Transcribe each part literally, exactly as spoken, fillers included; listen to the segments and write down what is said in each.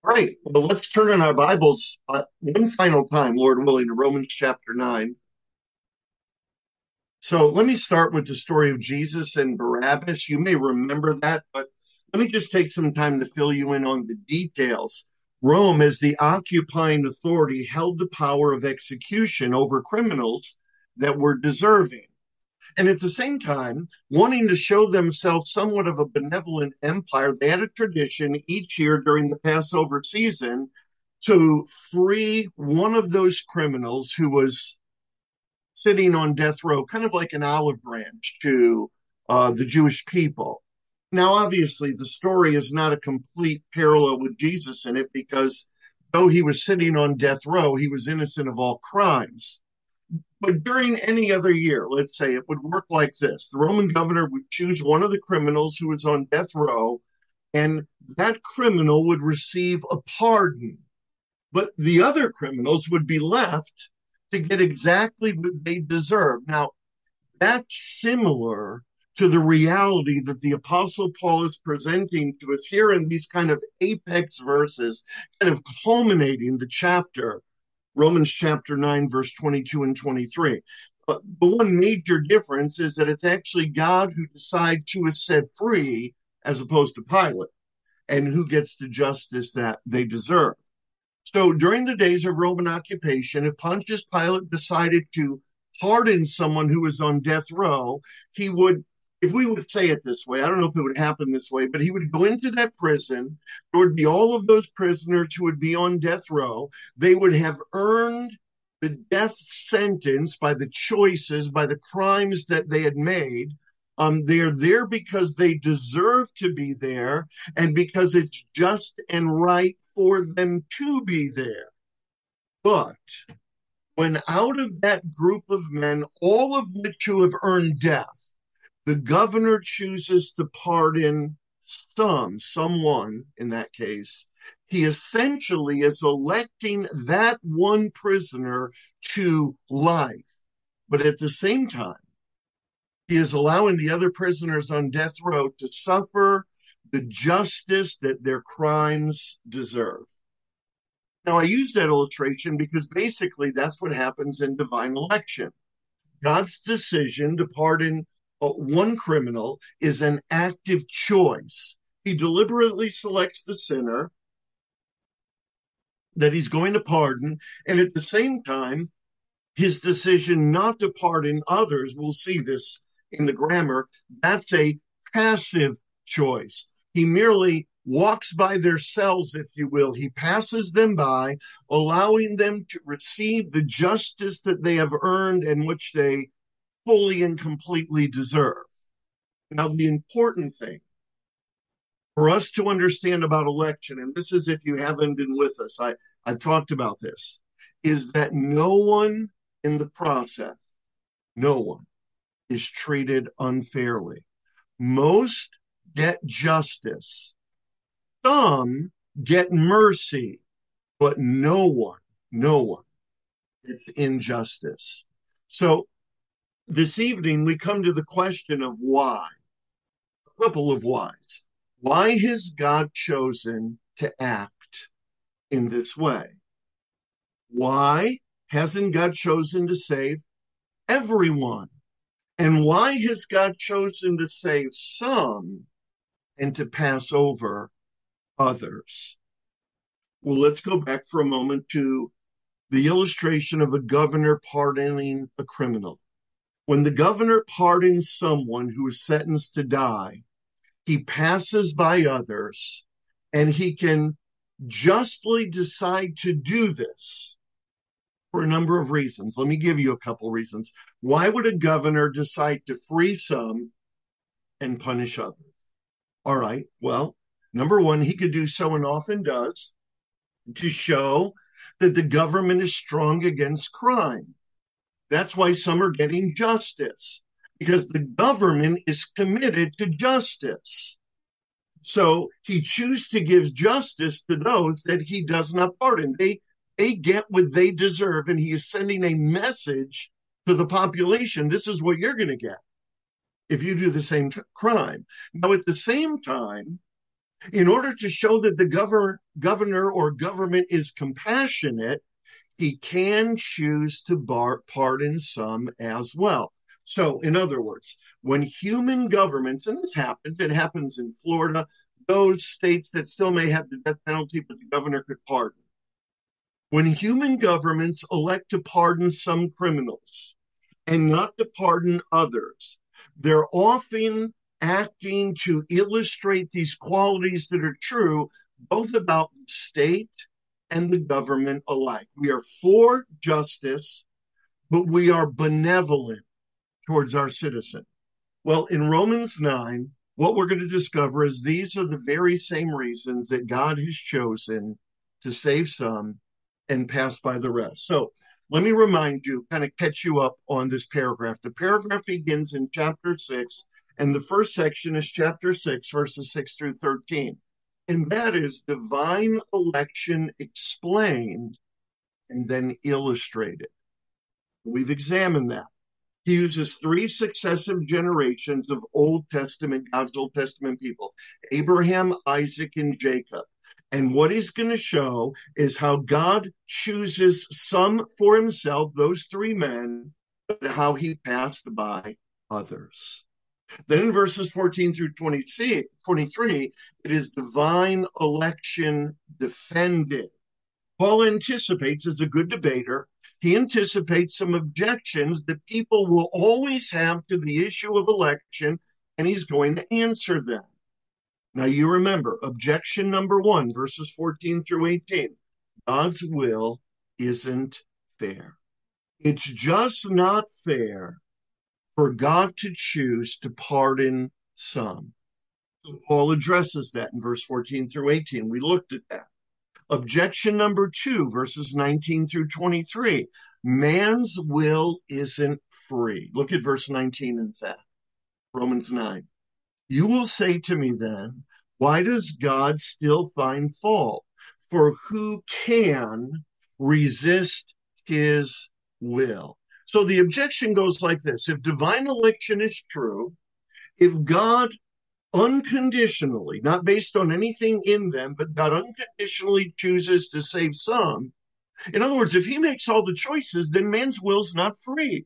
Right. Well, let's turn in our Bibles uh, one final time, Lord willing, to Romans chapter nine. So let me start with the story of Jesus and Barabbas. You may remember that, but let me just take some time to fill you in on the details. Rome, as the occupying authority, held the power of execution over criminals that were deserving. And at the same time, wanting to show themselves somewhat of a benevolent empire, they had a tradition each year during the Passover season to free one of those criminals who was sitting on death row, kind of like an olive branch to uh, the Jewish people. Now, obviously, the story is not a complete parallel with Jesus in it because though he was sitting on death row, he was innocent of all crimes. But during any other year, let's say it would work like this: the Roman governor would choose one of the criminals who was on death row, and that criminal would receive a pardon. But the other criminals would be left to get exactly what they deserve. Now, that's similar to the reality that the Apostle Paul is presenting to us here in these kind of apex verses, kind of culminating the chapter. Romans chapter nine, verse twenty-two and twenty-three. But the one major difference is that it's actually God who decides who is set free as opposed to Pilate, and who gets the justice that they deserve. So during the days of Roman occupation, if Pontius Pilate decided to pardon someone who was on death row, he would, if we would say it this way, I don't know if it would happen this way, but he would go into that prison. There would be all of those prisoners who would be on death row. They would have earned the death sentence by the choices, by the crimes that they had made. Um, they're there because they deserve to be there and because it's just and right for them to be there. But when out of that group of men, all of which who have earned death, the governor chooses to pardon some, someone in that case, he essentially is electing that one prisoner to life. But at the same time, he is allowing the other prisoners on death row to suffer the justice that their crimes deserve. Now, I use that illustration because basically that's what happens in divine election. God's decision to pardon uh, one criminal is an active choice. He deliberately selects the sinner that he's going to pardon, and at the same time, his decision not to pardon others, we'll see this in the grammar, that's a passive choice. He merely walks by their cells, if you will. He passes them by, allowing them to receive the justice that they have earned and which they fully and completely deserve. Now, the important thing for us to understand about election, and this is if you haven't been with us, I, I've talked about this, is that no one in the process, no one is treated unfairly. Most get justice, some get mercy, but no one, no one gets injustice. So this evening, we come to the question of why. A couple of whys. Why has God chosen to act in this way? Why hasn't God chosen to save everyone? And why has God chosen to save some and to pass over others? Well, let's go back for a moment to the illustration of a governor pardoning a criminal. When the governor pardons someone who is sentenced to die, he passes by others, and he can justly decide to do this for a number of reasons. Let me give you a couple reasons. Why would a governor decide to free some and punish others? All right, well, number one, he could do so and often does to show that the government is strong against crime. That's why some are getting justice, because the government is committed to justice. So he chooses to give justice to those that he does not pardon. They they get what they deserve, and he is sending a message to the population. This is what you're going to get if you do the same t- crime. Now, at the same time, In order to show that the governor, governor or government is compassionate, he can choose to bar, pardon some as well. So, in other words, when human governments, and this happens, it happens in Florida, those states that still may have the death penalty, but the governor could pardon. When human governments elect to pardon some criminals and not to pardon others, they're often acting to illustrate these qualities that are true both about the state and the government alike. We are for justice, but we are benevolent towards our citizen. Well, in Romans nine, what we're going to discover is these are the very same reasons that God has chosen to save some and pass by the rest. So let me remind you, kind of catch you up on this paragraph. The paragraph begins in chapter six, and the first section is chapter six, verses six through thirteen. And that is divine election explained and then illustrated. We've examined that. He uses three successive generations of Old Testament, God's Old Testament people, Abraham, Isaac, and Jacob. And what he's going to show is how God chooses some for himself, those three men, but how he passed by others. Then in verses fourteen through twenty-three, it is divine election defended. Paul anticipates, as a good debater, he anticipates some objections that people will always have to the issue of election, and he's going to answer them. Now, you remember, objection number one, verses fourteen through eighteen, God's will isn't fair. It's just not fair for God to choose to pardon some. So Paul addresses that in verse fourteen through eighteen. We looked at that. Objection number two, verses nineteen through twenty-three. Man's will isn't free. Look at verse nineteen in fact, Romans nine. You will say to me then, why does God still find fault? For who can resist his will? So the objection goes like this. If divine election is true, if God unconditionally, not based on anything in them, but God unconditionally chooses to save some, in other words, if he makes all the choices, then man's will's not free.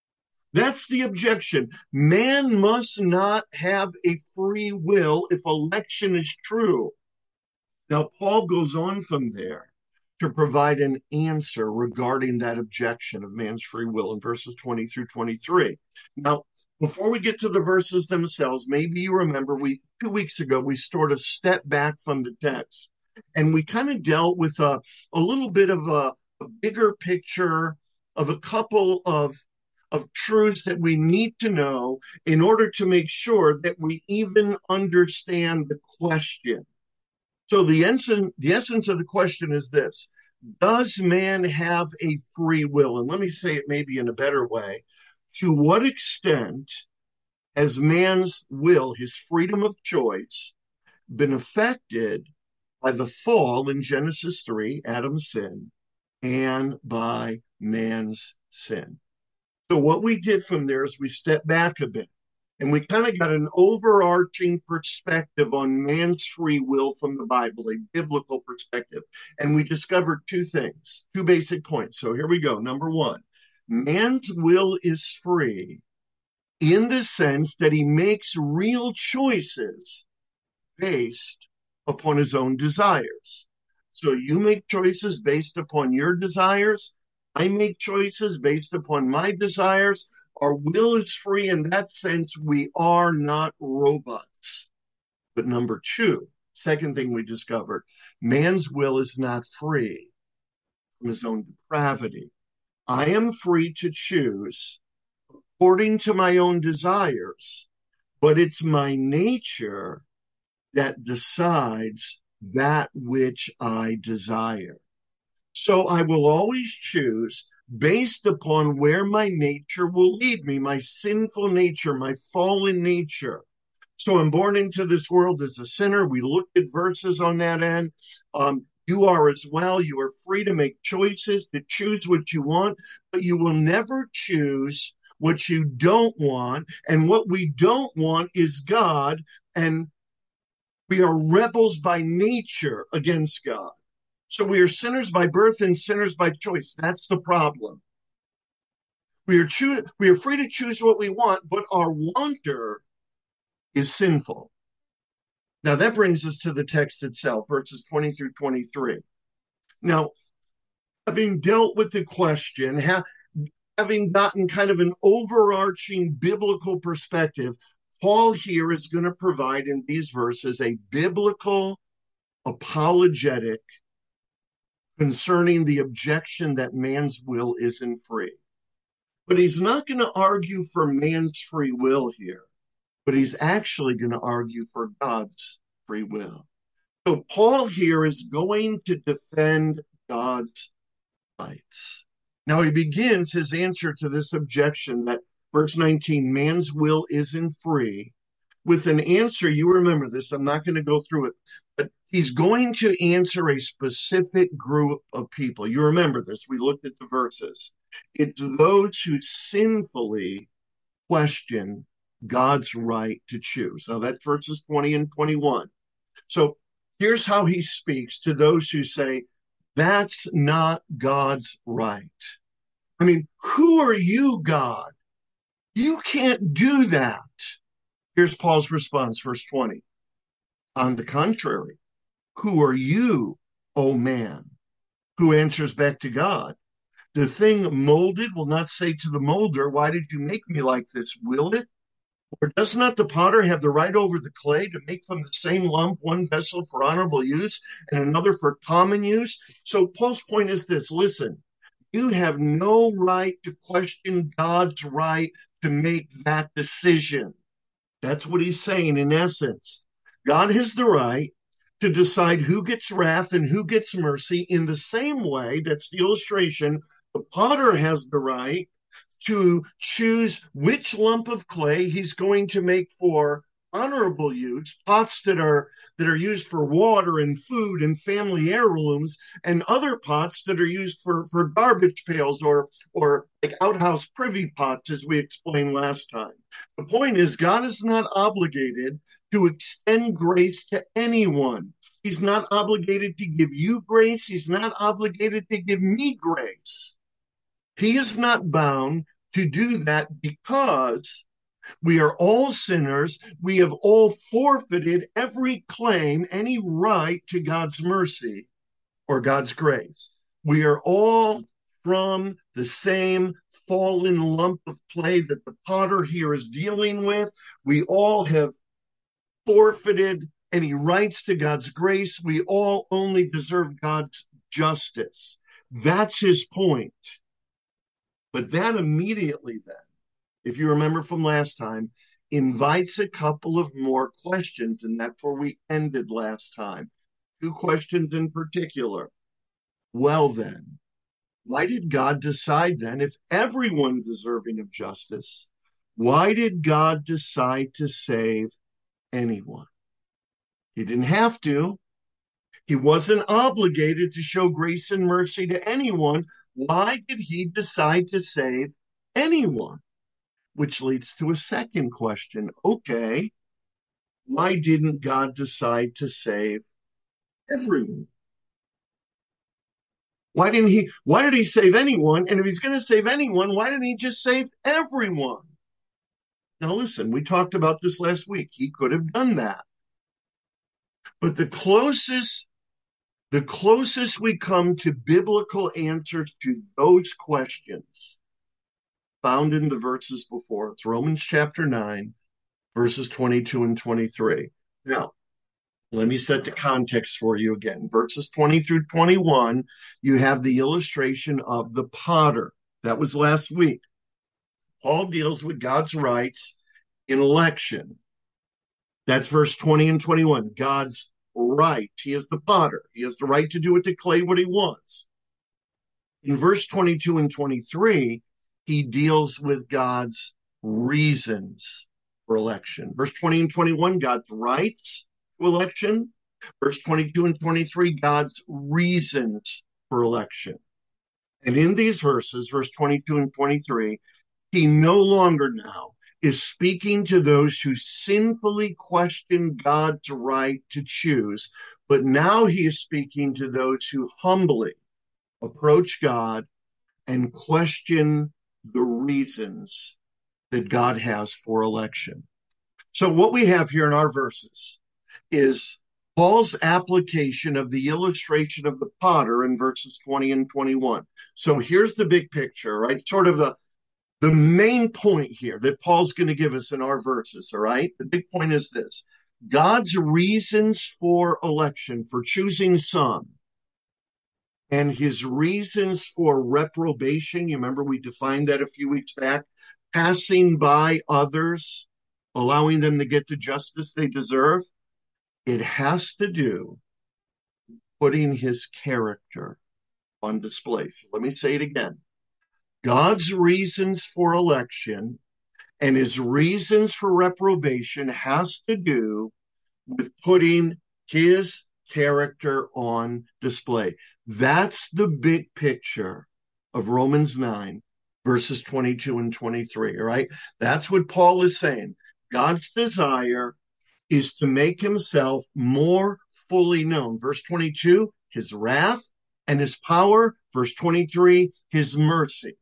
That's the objection. Man must not have a free will if election is true. Now, Paul goes on from there to provide an answer regarding that objection of man's free will in verses twenty through twenty-three. Now, before we get to the verses themselves, maybe you remember we two weeks ago we sort of stepped back from the text and we kind of dealt with a, a little bit of a, a bigger picture of a couple of of truths that we need to know in order to make sure that we even understand the question. So the essence, the essence of the question is this: does man have a free will? And let me say it maybe in a better way. To what extent has man's will, his freedom of choice, been affected by the fall in Genesis three, Adam's sin, and by man's sin? So what we did from there is we stepped back a bit and we kind of got an overarching perspective on man's free will from the Bible, a biblical perspective. And we discovered two things, two basic points. So here we go. Number one, man's will is free in the sense that he makes real choices based upon his own desires. So you make choices based upon your desires. I make choices based upon my desires. Our will is free in that sense. We are not robots. But number two, second thing we discovered, man's will is not free from his own depravity. I am free to choose according to my own desires, but it's my nature that decides that which I desire. So I will always choose based upon where my nature will lead me, my sinful nature, my fallen nature. So I'm born into this world as a sinner. We looked at verses on that end. Um, you are as well. You are free to make choices, to choose what you want, but you will never choose what you don't want. And what we don't want is God. And We are rebels by nature against God. So we are sinners by birth and sinners by choice. That's the problem. We are choo- we are free to choose what we want, but our wanter is sinful. Now that brings us to the text itself, verses twenty through twenty-three. Now, having dealt with the question, ha- having gotten kind of an overarching biblical perspective, Paul here is going to provide in these verses a biblical apologetic concerning the objection that man's will isn't free. But he's not going to argue for man's free will here, but he's actually going to argue for God's free will. So Paul here is going to defend God's rights. Now he begins his answer to this objection that verse nineteen, man's will isn't free, with an answer. You remember this. I'm not going to go through it, but he's going to answer a specific group of people. You remember this. We looked at the verses. It's those who sinfully question God's right to choose. Now that's verses twenty and twenty-one. So here's how he speaks to those who say, that's not God's right. I mean, who are you, God? You can't do that. Here's Paul's response, verse twenty. On the contrary, who are you, O man? Who answers back to God? The thing molded will not say to the molder, why did you make me like this? Will it? Or does not the potter have the right over the clay to make from the same lump one vessel for honorable use and another for common use? So Paul's point is this: listen, you have no right to question God's right to make that decision. That's what he's saying in essence. God has the right to decide who gets wrath and who gets mercy in the same way. That's the illustration. The potter has the right to choose which lump of clay he's going to make for honorable use, pots that are that are used for water and food and family heirlooms, and other pots that are used for, for garbage pails or or like outhouse privy pots, as we explained last time. The point is, God is not obligated to extend grace to anyone. He's not obligated to give you grace. He's not obligated to give me grace. He is not bound to do that because we are all sinners. We have all forfeited every claim, any right to God's mercy or God's grace. We are all from the same fallen lump of clay that the potter here is dealing with. We all have forfeited any rights to God's grace. We all only deserve God's justice. That's his point. But that immediately then, if you remember from last time, invites a couple of more questions, and that's where we ended last time. Two questions in particular. Well then, why did God decide then, if everyone's deserving of justice, why did God decide to save anyone? He didn't have to. He wasn't obligated to show grace and mercy to anyone. Why did he decide to save anyone? Which leads to a second question. Okay, why didn't God decide to save everyone? Why didn't he, why did he save anyone? And if he's going to save anyone, why didn't he just save everyone? Now listen, we talked about this last week. He could have done that. But the closest, the closest we come to biblical answers to those questions found in the verses before, it's Romans chapter nine, verses twenty-two and twenty-three. Now, let me set the context for you again. Verses twenty through twenty-one, you have the illustration of the potter. That was last week. Paul deals with God's rights in election. That's verse twenty and twenty-one. God's right. He is the potter. He has the right to do with the clay what he wants. In verse twenty-two and twenty-three, he deals with God's reasons for election. Verse twenty and twenty-one, God's rights to election. Verse twenty-two and twenty-three, God's reasons for election. And in these verses, verse twenty-two and twenty-three, he no longer now is speaking to those who sinfully question God's right to choose, but now he is speaking to those who humbly approach God and question the reasons that God has for election. So what we have here in our verses is Paul's application of the illustration of the potter in verses twenty and twenty-one. So here's the big picture, right? Sort of the, the main point here that Paul's going to give us in our verses, all right? The big point is this: God's reasons for election, for choosing some, and his reasons for reprobation. You remember we defined that a few weeks back, passing by others, allowing them to get the justice they deserve. It has to do with putting his character on display. Let me say it again. God's reasons for election and his reasons for reprobation has to do with putting his character on display. That's the big picture of Romans nine, verses twenty-two and twenty-three, all right? That's what Paul is saying. God's desire is to make himself more fully known. Verse twenty-two, his wrath and his power. Verse twenty-three, his mercy.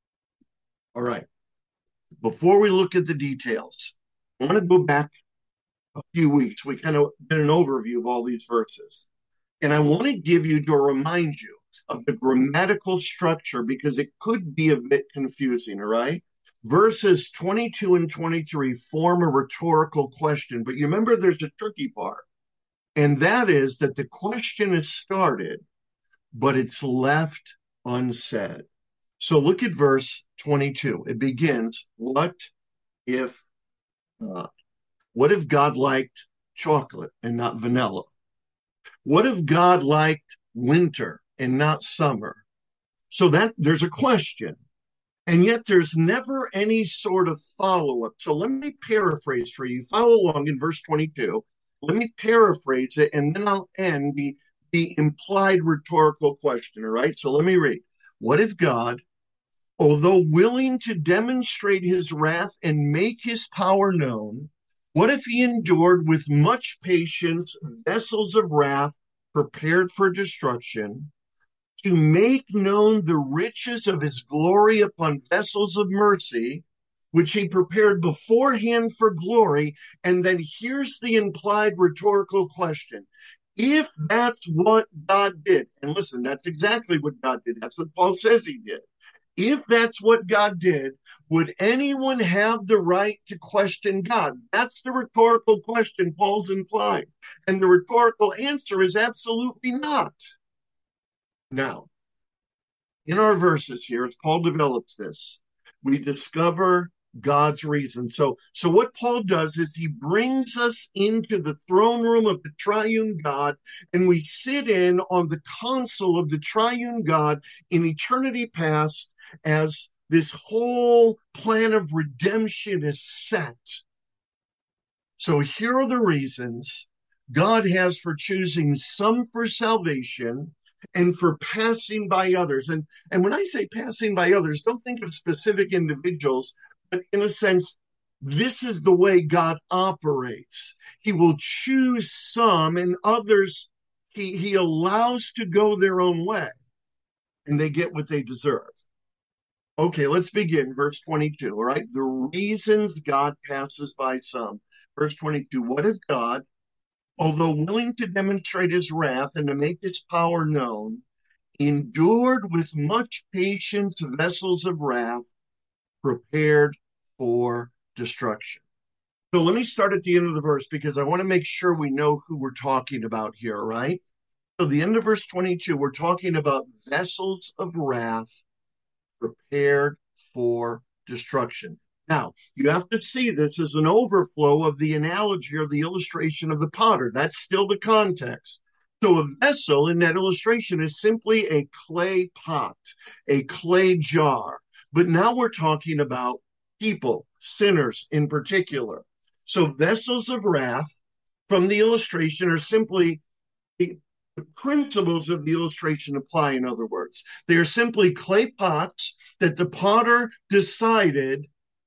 All right. Before we look at the details, I want to go back a few weeks. We kind of did an overview of all these verses. And I want to give you to remind you of the grammatical structure because it could be a bit confusing, all right? Verses twenty-two and twenty-three form a rhetorical question, but you remember there's a tricky part, and that is that the question is started, but it's left unsaid. So look at verse twenty-two. It begins, what if God? What if God liked chocolate and not vanilla? What if God liked winter and not summer? So that there's a question. And yet there's never any sort of follow-up. So let me paraphrase for you. Follow along in verse twenty-two. Let me paraphrase it, and then I'll end the, the implied rhetorical question, all right? So let me read. What if God, although willing to demonstrate his wrath and make his power known, what if he endured with much patience vessels of wrath prepared for destruction, to make known the riches of his glory upon vessels of mercy, which he prepared beforehand for glory? And then here's the implied rhetorical question. If that's what God did, and listen, that's exactly what God did. That's what Paul says he did. If that's what God did, would anyone have the right to question God? That's the rhetorical question Paul's implying. And the rhetorical answer is absolutely not. Now, in our verses here, as Paul develops this, we discover God's reason. So, so what Paul does is he brings us into the throne room of the triune God, and we sit in on the console of the triune God in eternity past as this whole plan of redemption is set. So here are the reasons God has for choosing some for salvation and for passing by others. And, and when I say passing by others, don't think of specific individuals, but in a sense, this is the way God operates. He will choose some, and others he, he allows to go their own way, and they get what they deserve. Okay, let's begin. Verse twenty-two, all right? The reasons God passes by some. Verse twenty-two, what if God, although willing to demonstrate his wrath and to make his power known, endured with much patience vessels of wrath prepared for destruction? So let me start at the end of the verse because I want to make sure we know who we're talking about here, right? So the end of verse twenty-two, we're talking about vessels of wrath prepared for destruction. Now, you have to see this as an overflow of the analogy or the illustration of the potter. That's still the context. So a vessel in that illustration is simply a clay pot, a clay jar. But now we're talking about people, sinners in particular. So vessels of wrath from the illustration are simply the principles of the illustration apply, in other words. They are simply clay pots that the potter decided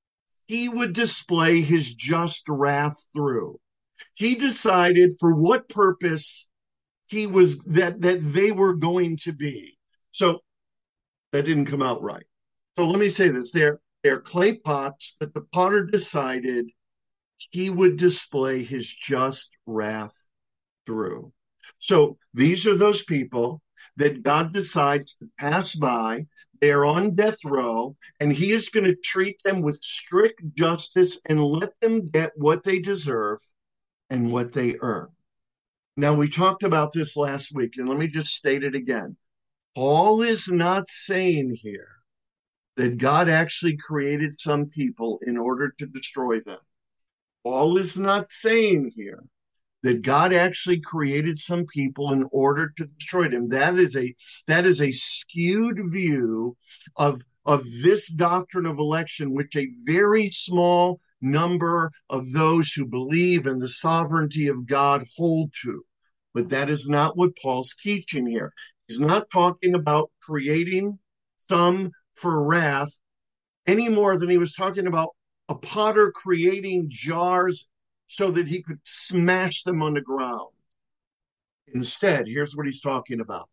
he would display his just wrath through. He decided for what purpose he was that that they were going to be. So that didn't come out right. So let me say this: they're they're clay pots that the potter decided he would display his just wrath through. So these are those people that God decides to pass by. They are on death row, and he is going to treat them with strict justice and let them get what they deserve and what they earn. Now, we talked about this last week, and let me just state it again. Paul is not saying here that God actually created some people in order to destroy them. Paul is not saying here that God actually created some people in order to destroy them. That is a that is a skewed view of of this doctrine of election, which a very small number of those who believe in the sovereignty of God hold to. But that is not what Paul's teaching here. He's not talking about creating some for wrath any more than he was talking about a potter creating jars so that he could smash them on the ground. Instead, here's what he's talking about: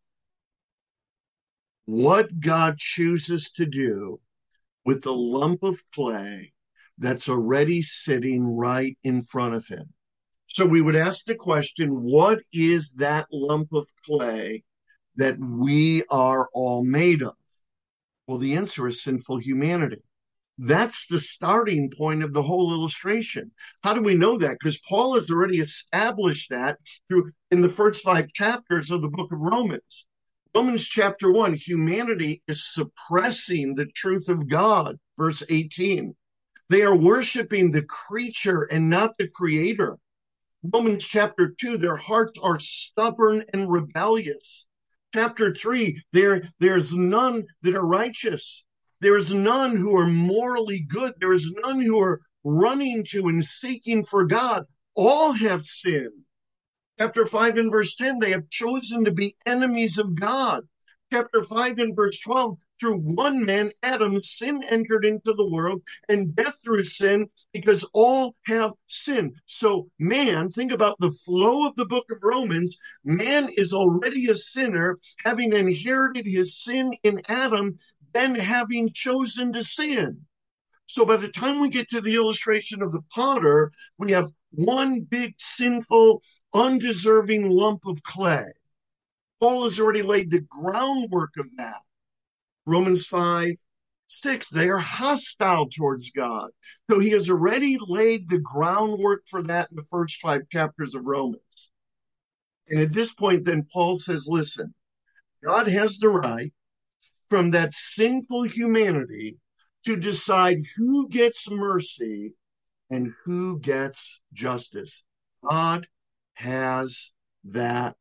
what God chooses to do with the lump of clay that's already sitting right in front of him. So we would ask the question, what is that lump of clay that we are all made of? Well, the answer is sinful humanity. That's the starting point of the whole illustration. How do we know that? Because Paul has already established that through in the first five chapters of the book of Romans. Romans chapter one, humanity is suppressing the truth of God, verse eighteen. They are worshiping the creature and not the creator. Romans chapter two, their hearts are stubborn and rebellious. Chapter three, there, there's none that are righteous. There is none who are morally good. There is none who are running to and seeking for God. All have sinned. Chapter five and verse ten, they have chosen to be enemies of God. Chapter five and verse twelve, through one man, Adam, sin entered into the world, and death through sin, because all have sinned. So man, think about the flow of the book of Romans. Man is already a sinner, having inherited his sin in Adam, then having chosen to sin. So by the time we get to the illustration of the potter, we have one big sinful, undeserving lump of clay. Paul has already laid the groundwork of that. Romans five, six, they are hostile towards God. So he has already laid the groundwork for that in the first five chapters of Romans. And at this point, then Paul says, listen, God has the right from that sinful humanity to decide who gets mercy and who gets justice. God has that.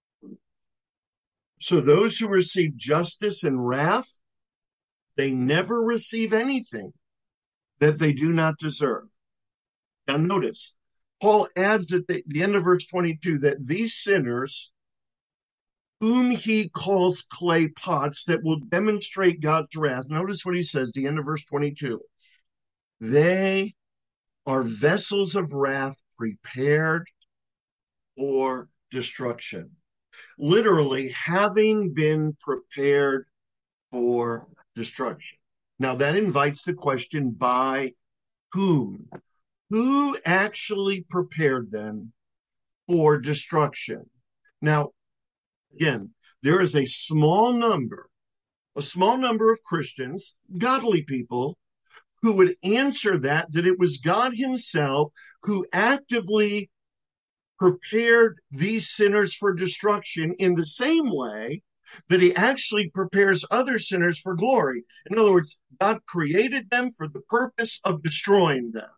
So those who receive justice and wrath, they never receive anything that they do not deserve. Now notice, Paul adds at the, the end of verse twenty-two that these sinners, whom he calls clay pots that will demonstrate God's wrath. Notice what he says, the end of verse twenty-two. They are vessels of wrath prepared for destruction. Literally, having been prepared for destruction. Now, that invites the question, by whom? Who actually prepared them for destruction? Now, again, there is a small number, a small number of Christians, godly people, who would answer that, that it was God himself who actively prepared these sinners for destruction in the same way that he actually prepares other sinners for glory. In other words, God created them for the purpose of destroying them.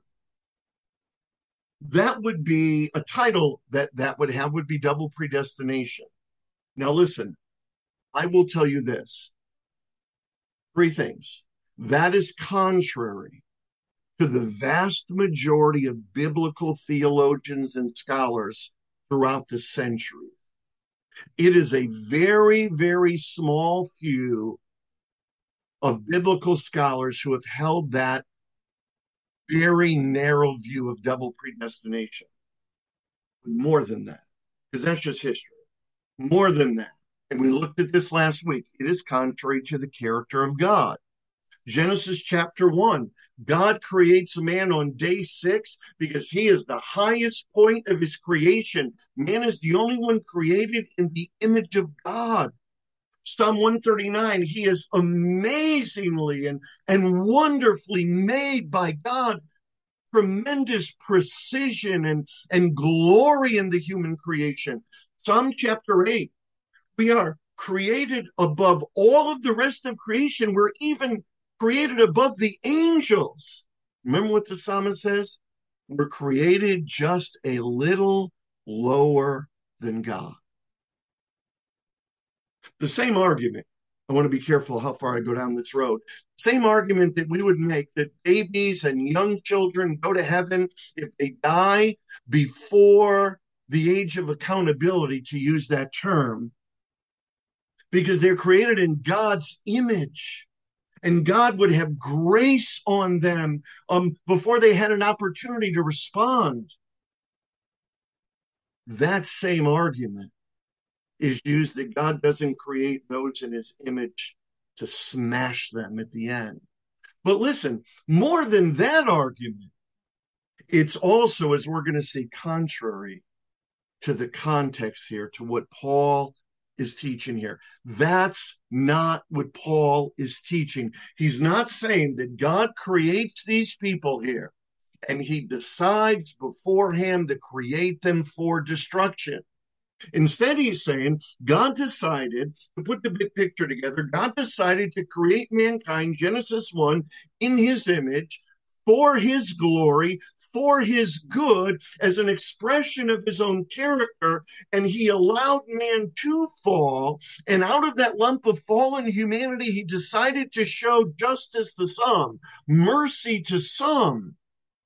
That would be a title that that would have would be double predestination. Now listen, I will tell you this. Three things. That is contrary to the vast majority of biblical theologians and scholars throughout the century. It is a very, very small few of biblical scholars who have held that very narrow view of double predestination. More than that, because that's just history. More than that. And we looked at this last week. It is contrary to the character of God. Genesis chapter one, God creates a man on day six because he is the highest point of his creation. Man is the only one created in the image of God. Psalm one thirty-nine, he is amazingly and, and wonderfully made by God. Tremendous precision and, and glory in the human creation. Psalm chapter eight, we are created above all of the rest of creation. We're even created above the angels. Remember what the psalmist says? We're created just a little lower than God. The same argument, I want to be careful how far I go down this road. Same argument that we would make that babies and young children go to heaven if they die before the age of accountability, to use that term, because they're created in God's image. And God would have grace on them um, before they had an opportunity to respond. That same argument is used that God doesn't create those in his image to smash them at the end. But listen, more than that argument, it's also, as we're going to see, contrary to the context here, to what Paul is teaching here. That's not what Paul is teaching. He's not saying that God creates these people here and he decides beforehand to create them for destruction. Instead, he's saying God decided to put the big picture together. God decided to create mankind, Genesis one, in his image, for his glory, for his good, as an expression of his own character. And he allowed man to fall. And out of that lump of fallen humanity, he decided to show justice to some, mercy to some,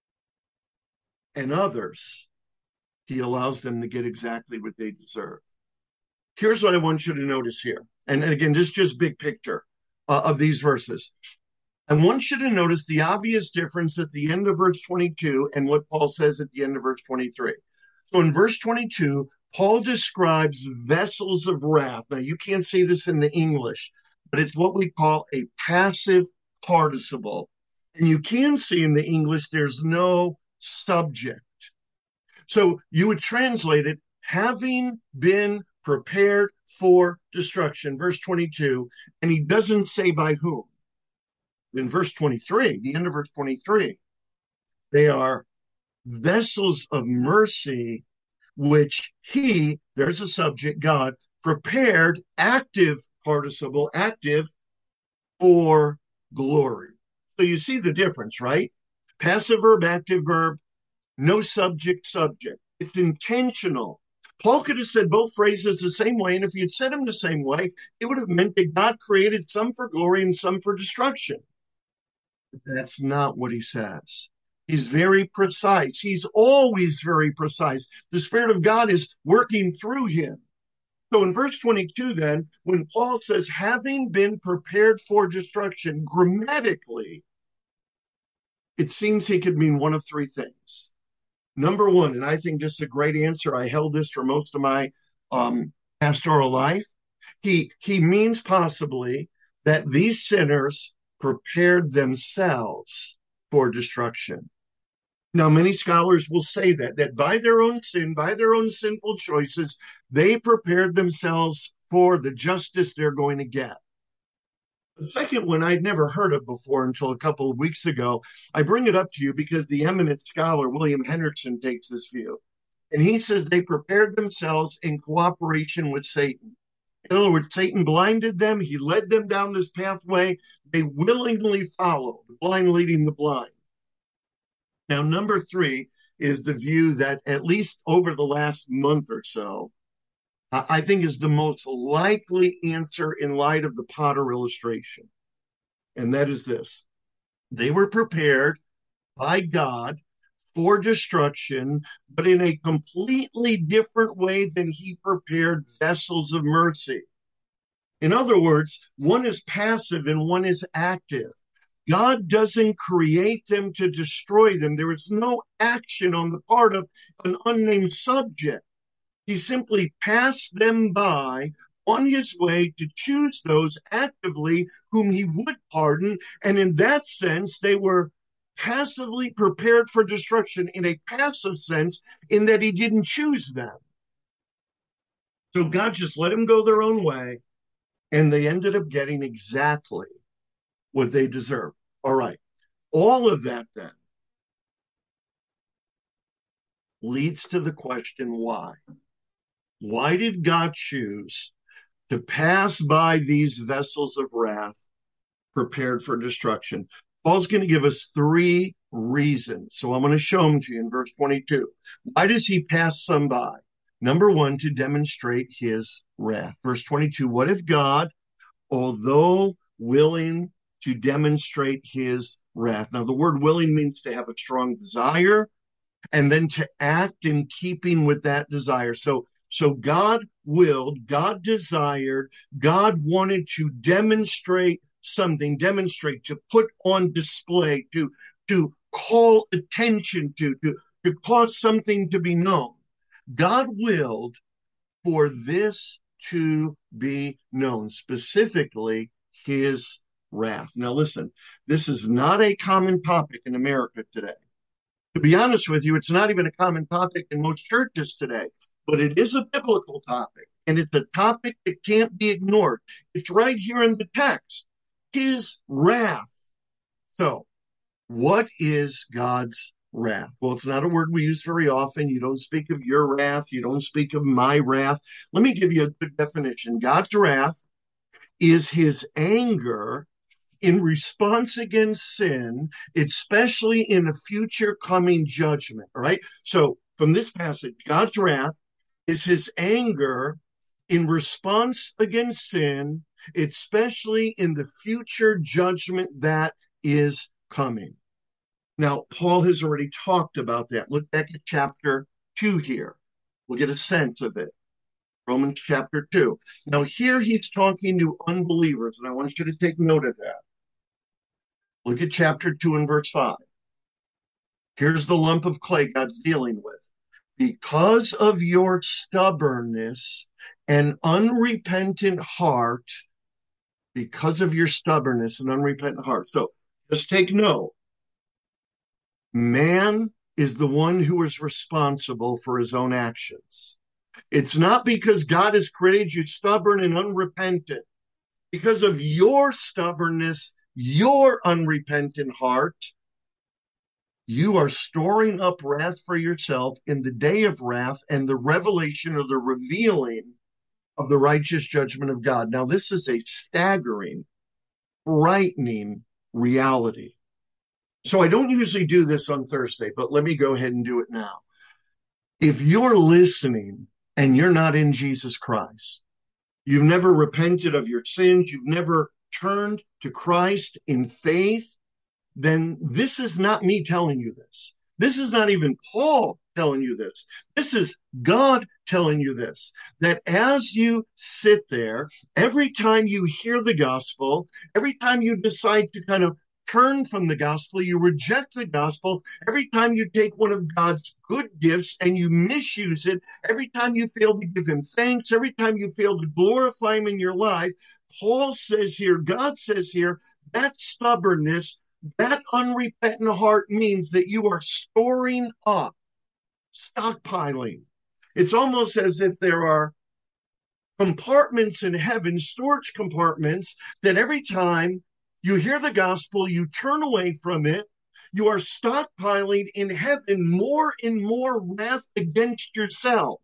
and others he allows them to get exactly what they deserve. Here's what I want you to notice here. And, and again, this is just big picture uh, of these verses. I want you to notice the obvious difference at the end of verse twenty-two and what Paul says at the end of verse twenty-three. So in verse twenty-two, Paul describes vessels of wrath. Now, you can't see this in the English, but it's what we call a passive participle. And you can see in the English there's no subject. So you would translate it, having been prepared for destruction, verse twenty-two, and he doesn't say by whom. In verse twenty-three, the end of verse twenty-three, they are vessels of mercy, which he, there's a subject, God, prepared, active participle, active, for glory. So you see the difference, right? Passive verb, active verb, no subject, subject. It's intentional. Paul could have said both phrases the same way, and if he had said them the same way, it would have meant that God created some for glory and some for destruction. But that's not what he says. He's very precise. He's always very precise. The Spirit of God is working through him. So in verse twenty-two, then, when Paul says, having been prepared for destruction, grammatically, it seems he could mean one of three things. Number one, and I think this is a great answer. I held this for most of my um, pastoral life. He, he means possibly that these sinners prepared themselves for destruction. Now, many scholars will say that, that by their own sin, by their own sinful choices, they prepared themselves for the justice they're going to get. The second one I'd never heard of before until a couple of weeks ago. I bring it up to you because the eminent scholar, William Henderson, takes this view. And he says they prepared themselves in cooperation with Satan. In other words, Satan blinded them. He led them down this pathway. They willingly followed, the blind leading the blind. Now, number three is the view that, at least over the last month or so, I think is the most likely answer in light of the Potter illustration. And that is this. They were prepared by God for destruction, but in a completely different way than he prepared vessels of mercy. In other words, one is passive and one is active. God doesn't create them to destroy them. There is no action on the part of an unnamed subject. He simply passed them by on his way to choose those actively whom he would pardon. And in that sense, they were passively prepared for destruction in a passive sense, in that he didn't choose them. So God just let them go their own way, and they ended up getting exactly what they deserved. All right. All of that then leads to the question, why? Why did God choose to pass by these vessels of wrath prepared for destruction? Paul's going to give us three reasons. So I'm going to show them to you in verse twenty-two. Why does he pass some by? Number one, to demonstrate his wrath. Verse twenty-two, what if God, although willing to demonstrate his wrath? Now, the word willing means to have a strong desire and then to act in keeping with that desire. So, so God willed, God desired, God wanted to demonstrate something, demonstrate, to put on display, to, to call attention to, to, to cause something to be known. God willed for this to be known, specifically his wrath. Now listen, this is not a common topic in America today. To be honest with you, it's not even a common topic in most churches today, but it is a biblical topic, and it's a topic that can't be ignored. It's right here in the text, his wrath. So, what is God's wrath? Well, it's not a word we use very often. You don't speak of your wrath. You don't speak of my wrath. Let me give you a good definition. God's wrath is his anger in response against sin, especially in a future coming judgment. All right. So from this passage, God's wrath is his anger in response against sin, especially in the future judgment that is coming. Now, Paul has already talked about that. Look back at chapter two here. We'll get a sense of it. Romans chapter two. Now, here he's talking to unbelievers, and I want you to take note of that. Look at chapter two and verse five. Here's the lump of clay God's dealing with. Because of your stubbornness and unrepentant heart, because of your stubbornness and unrepentant heart. So just take note. Man is the one who is responsible for his own actions. It's not because God has created you stubborn and unrepentant. Because of your stubbornness, your unrepentant heart, you are storing up wrath for yourself in the day of wrath and the revelation or the revealing of the righteous judgment of God. Now, this is a staggering, frightening reality. So I don't usually do this on Thursday, but let me go ahead and do it now. If you're listening and you're not in Jesus Christ, you've never repented of your sins, you've never turned to Christ in faith, then this is not me telling you this. This is not even Paul telling you this. This is God telling you this, that as you sit there, every time you hear the gospel, every time you decide to kind of turn from the gospel, you reject the gospel, every time you take one of God's good gifts and you misuse it, every time you fail to give him thanks, every time you fail to glorify him in your life, Paul says here, God says here, that stubbornness, that unrepentant heart means that you are storing up, stockpiling. It's almost as if there are compartments in heaven, storage compartments, that every time you hear the gospel, you turn away from it, you are stockpiling in heaven more and more wrath against yourself.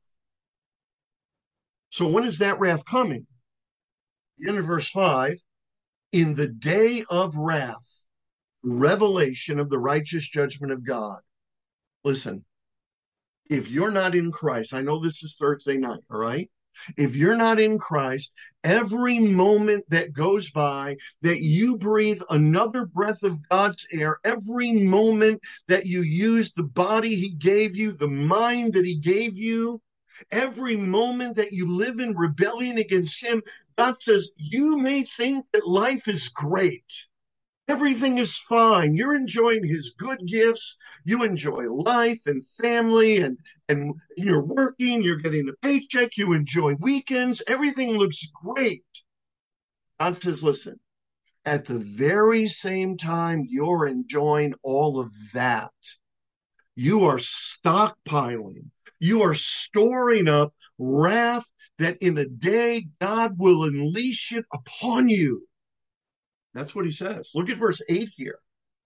So when is that wrath coming? The end of verse five, in the day of wrath, revelation of the righteous judgment of God. Listen, if you're not in Christ, I know this is Thursday night, all right? If you're not in Christ, every moment that goes by that you breathe another breath of God's air, every moment that you use the body he gave you, the mind that he gave you, every moment that you live in rebellion against him, God says, you may think that life is great. Everything is fine. You're enjoying his good gifts. You enjoy life and family, and, and you're working, you're getting a paycheck, you enjoy weekends. Everything looks great. God says, listen, at the very same time you're enjoying all of that, you are stockpiling, you are storing up wrath that in a day God will unleash it upon you. That's what he says. Look at verse eight here.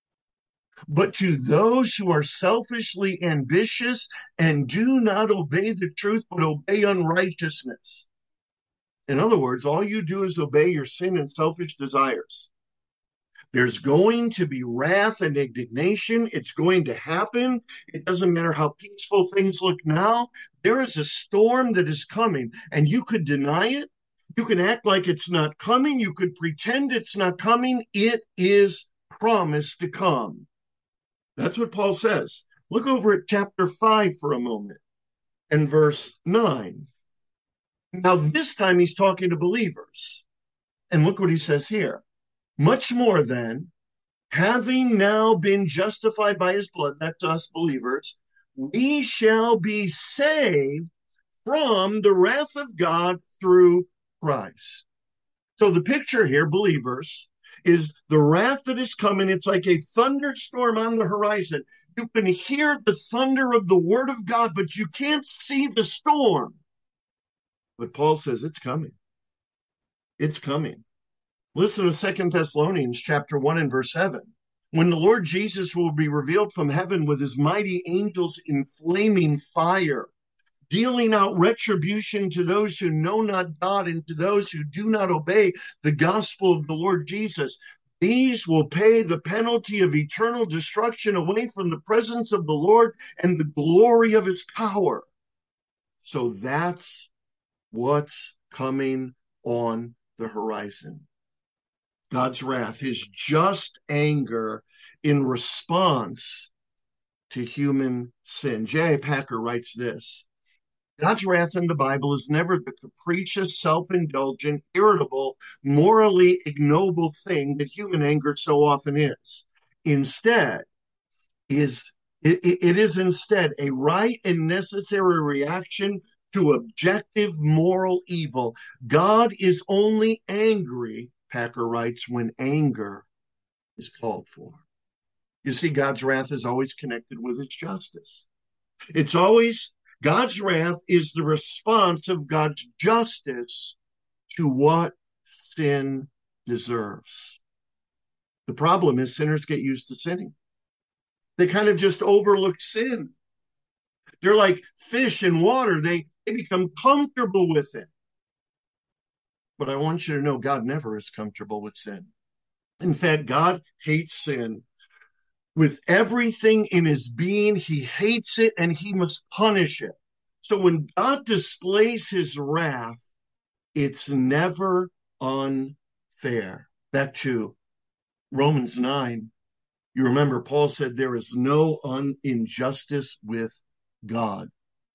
But to those who are selfishly ambitious and do not obey the truth, but obey unrighteousness. In other words, all you do is obey your sin and selfish desires. There's going to be wrath and indignation. It's going to happen. It doesn't matter how peaceful things look now. There is a storm that is coming, and you could deny it. You can act like it's not coming. You could pretend it's not coming. It is promised to come. That's what Paul says. Look over at chapter five for a moment and verse nine. Now, this time he's talking to believers. And look what he says here. Much more then, having now been justified by his blood, that's us believers, we shall be saved from the wrath of God through Christ. So the picture here, believers, is the wrath that is coming. It's like a thunderstorm on the horizon. You can hear the thunder of the word of God, but you can't see the storm. But Paul says it's coming. It's coming. Listen to Second Thessalonians chapter one and verse seven. When the Lord Jesus will be revealed from heaven with his mighty angels in flaming fire, dealing out retribution to those who know not God and to those who do not obey the gospel of the Lord Jesus. These will pay the penalty of eternal destruction away from the presence of the Lord and the glory of his power. So that's what's coming on the horizon. God's wrath, his just anger in response to human sin. J I. Packer writes this: God's wrath in the Bible is never the capricious, self-indulgent, irritable, morally ignoble thing that human anger so often is. Instead, is it, it is instead a right and necessary reaction to objective moral evil. God is only angry, Packer writes, when anger is called for. You see, God's wrath is always connected with his justice. It's always, God's wrath is the response of God's justice to what sin deserves. The problem is sinners get used to sinning. They kind of just overlook sin. They're like fish in water. They, they become comfortable with it. But I want you to know God never is comfortable with sin. In fact, God hates sin with everything in his being. He hates it and he must punish it. So when God displays his wrath, it's never unfair. Back to Romans nine. You remember Paul said there is no un- injustice with God.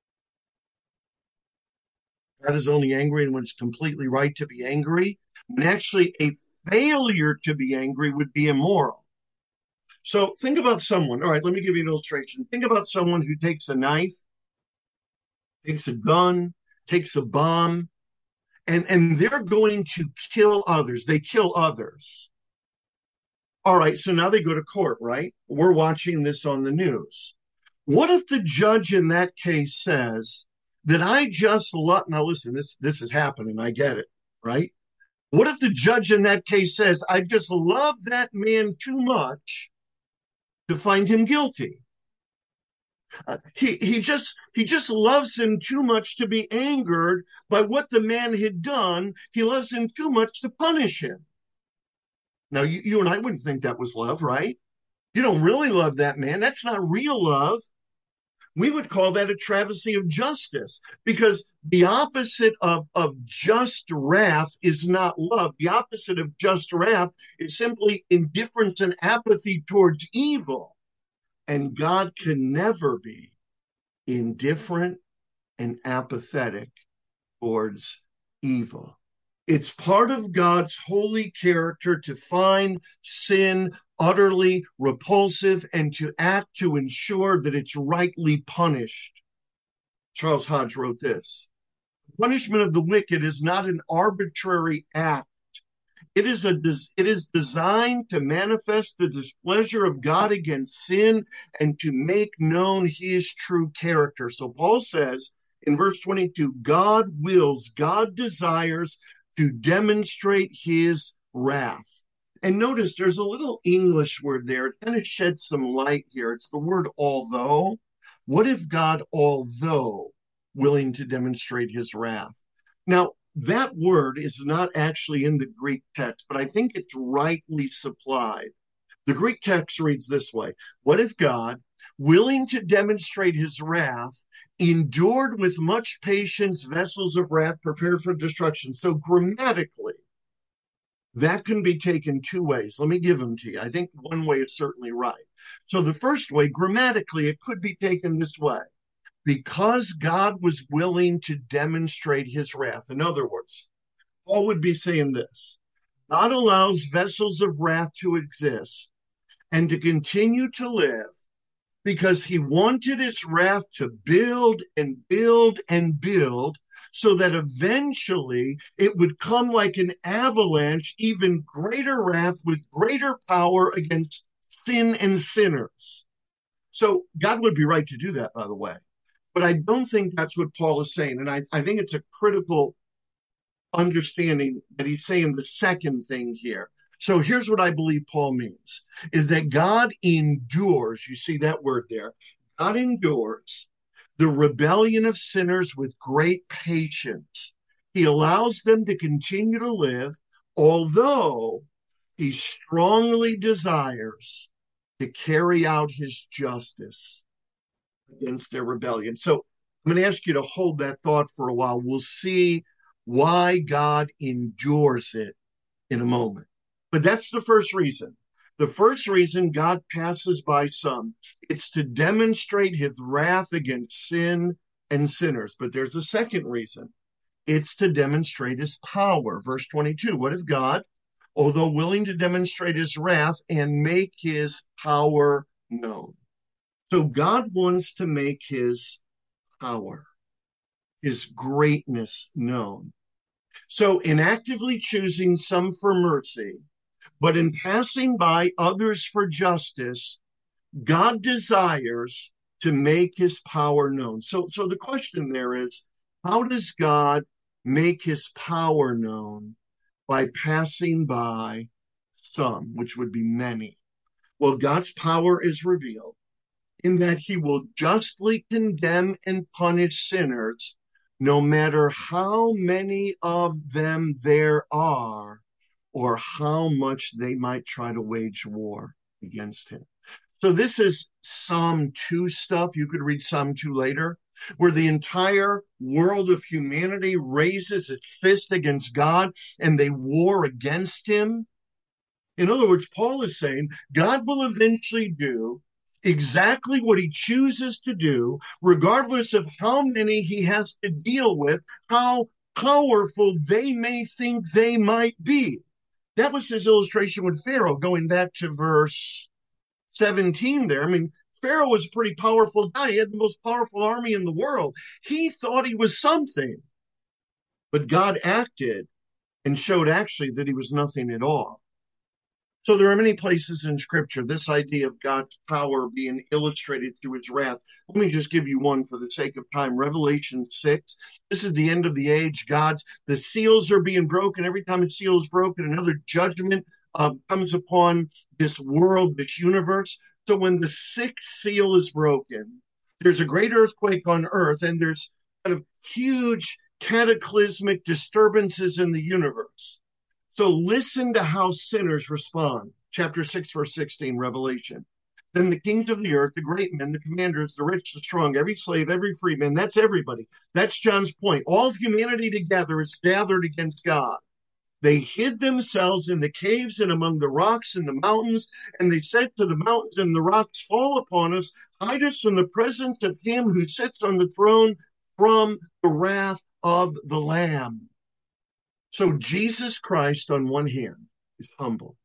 God is only angry when it's completely right to be angry. When actually a failure to be angry would be immoral. So think about someone. All right, let me give you an illustration. Think about someone who takes a knife, takes a gun, takes a bomb, and, and they're going to kill others. They kill others. All right, so now they go to court, right? We're watching this on the news. What if the judge in that case says that I just love, now listen, this, this is happening, I get it, right? What if the judge in that case says, I just love that man too much to find him guilty? Uh, he he just he just loves him too much to be angered by what the man had done. He loves him too much to punish him. Now, you, you and I wouldn't think that was love, right? You don't really love that man. That's not real love. We would call that a travesty of justice, because the opposite of, of just wrath is not love. The opposite of just wrath is simply indifference and apathy towards evil. And God can never be indifferent and apathetic towards evil. It's part of God's holy character to find sin utterly repulsive and to act to ensure that it's rightly punished. Charles Hodge wrote this: punishment of the wicked is not an arbitrary act. It is a it is designed to manifest the displeasure of God against sin and to make known his true character. So Paul says in verse twenty-two, God wills, God desires to demonstrate his wrath. And notice there's a little English word there. It kind of sheds some light here. It's the word although. What if God, although willing to demonstrate his wrath? Now, that word is not actually in the Greek text, but I think it's rightly supplied. The Greek text reads this way: what if God, willing to demonstrate his wrath, endured with much patience vessels of wrath prepared for destruction? So grammatically, that can be taken two ways. Let me give them to you. I think one way is certainly right. So the first way, grammatically, it could be taken this way: because God was willing to demonstrate his wrath. In other words, Paul would be saying this: God allows vessels of wrath to exist and to continue to live because he wanted his wrath to build and build and build so that eventually it would come like an avalanche, even greater wrath with greater power against sin and sinners. So God would be right to do that, by the way. But I don't think that's what Paul is saying. And I, I think it's a critical understanding that he's saying the second thing here. So here's what I believe Paul means, is that God endures, you see that word there, God endures the rebellion of sinners with great patience. He allows them to continue to live, although he strongly desires to carry out his justice against their rebellion. So I'm going to ask you to hold that thought for a while. We'll see why God endures it in a moment. But that's the first reason. The first reason God passes by some, it's to demonstrate his wrath against sin and sinners. But there's a second reason. It's to demonstrate his power. Verse twenty-two, what if God, although willing to demonstrate his wrath and make his power known? So God wants to make his power, his greatness known. So in actively choosing some for mercy, but in passing by others for justice, God desires to make his power known. So, so the question there is, how does God make his power known? By passing by some, which would be many. Well, God's power is revealed in that he will justly condemn and punish sinners, no matter how many of them there are or how much they might try to wage war against him. So this is Psalm two stuff. You could read Psalm two later, where the entire world of humanity raises its fist against God and they war against him. In other words, Paul is saying God will eventually do exactly what he chooses to do, regardless of how many he has to deal with, how powerful they may think they might be. That was his illustration with Pharaoh, going back to verse seventeen there. I mean, Pharaoh was a pretty powerful guy. He had the most powerful army in the world. He thought he was something, but God acted and showed actually that he was nothing at all. So there are many places in Scripture, this idea of God's power being illustrated through his wrath. Let me just give you one for the sake of time. Revelation six. This is the end of the age. God's, the seals are being broken. Every time a seal is broken, another judgment uh, comes upon this world, this universe. So when the sixth seal is broken, there's a great earthquake on earth, and there's kind of huge cataclysmic disturbances in the universe. So listen to how sinners respond. Chapter six, verse sixteen, Revelation. Then the kings of the earth, the great men, the commanders, the rich, the strong, every slave, every free man, that's everybody. That's John's point. All of humanity together is gathered against God. They hid themselves in the caves and among the rocks and the mountains, and they said to the mountains and the rocks, fall upon us, hide us from the presence of him who sits on the throne, from the wrath of the Lamb. So Jesus Christ, on one hand, is humble.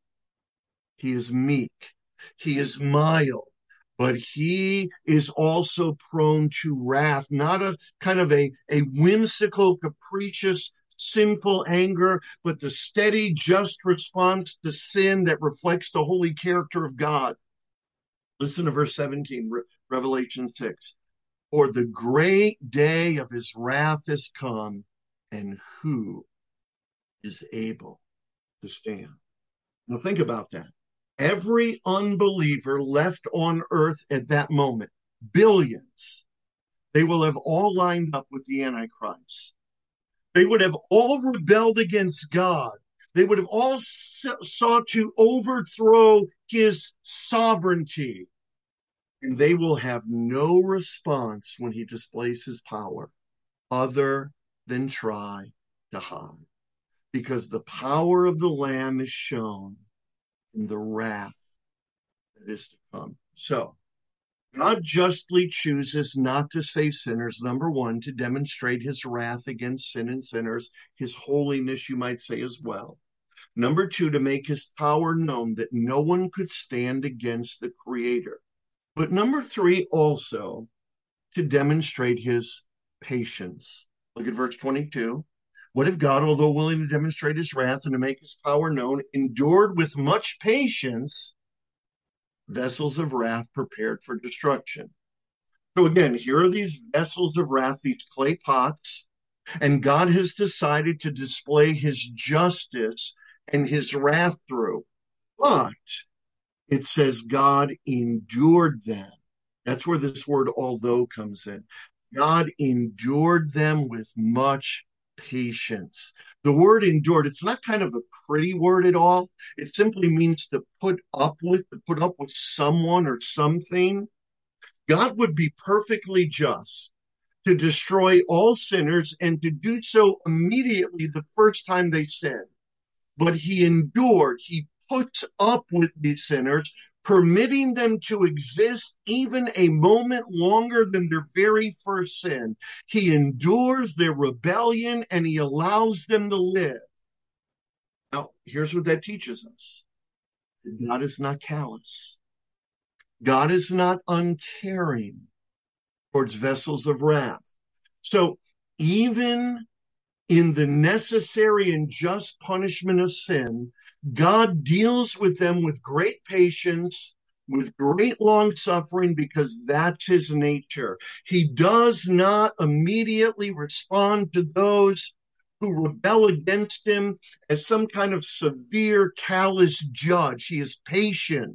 He is meek. He is mild. But he is also prone to wrath, not a kind of a, a whimsical, capricious, sinful anger, but the steady, just response to sin that reflects the holy character of God. Listen to verse seventeen, Re- Revelation six. For the great day of his wrath is come, and who is able to stand? Now think about that. Every unbeliever left on earth at that moment, billions, they will have all lined up with the Antichrist. They would have all rebelled against God. They would have all sought to overthrow his sovereignty. And they will have no response when he displays his power other than try to hide. Because the power of the Lamb is shown in the wrath that is to come. So, God justly chooses not to save sinners, number one, to demonstrate his wrath against sin and sinners, his holiness, you might say, as well. Number two, to make his power known that no one could stand against the Creator. But number three, also to demonstrate his patience. Look at verse twenty-two. What if God, although willing to demonstrate his wrath and to make his power known, endured with much patience vessels of wrath prepared for destruction? So again, here are these vessels of wrath, these clay pots, and God has decided to display his justice and his wrath through. But it says God endured them. That's where this word although comes in. God endured them with much patience. The word endured, it's not kind of a pretty word at all. It simply means to put up with, to put up with someone or something. God would be perfectly just to destroy all sinners and to do so immediately the first time they sin. But he endured, he puts up with these sinners, permitting them to exist even a moment longer than their very first sin. He endures their rebellion and he allows them to live. Now, here's what that teaches us. God is not callous. God is not uncaring towards vessels of wrath. So even in the necessary and just punishment of sin, God deals with them with great patience, with great long suffering, because that's his nature. He does not immediately respond to those who rebel against him as some kind of severe, callous judge. He is patient.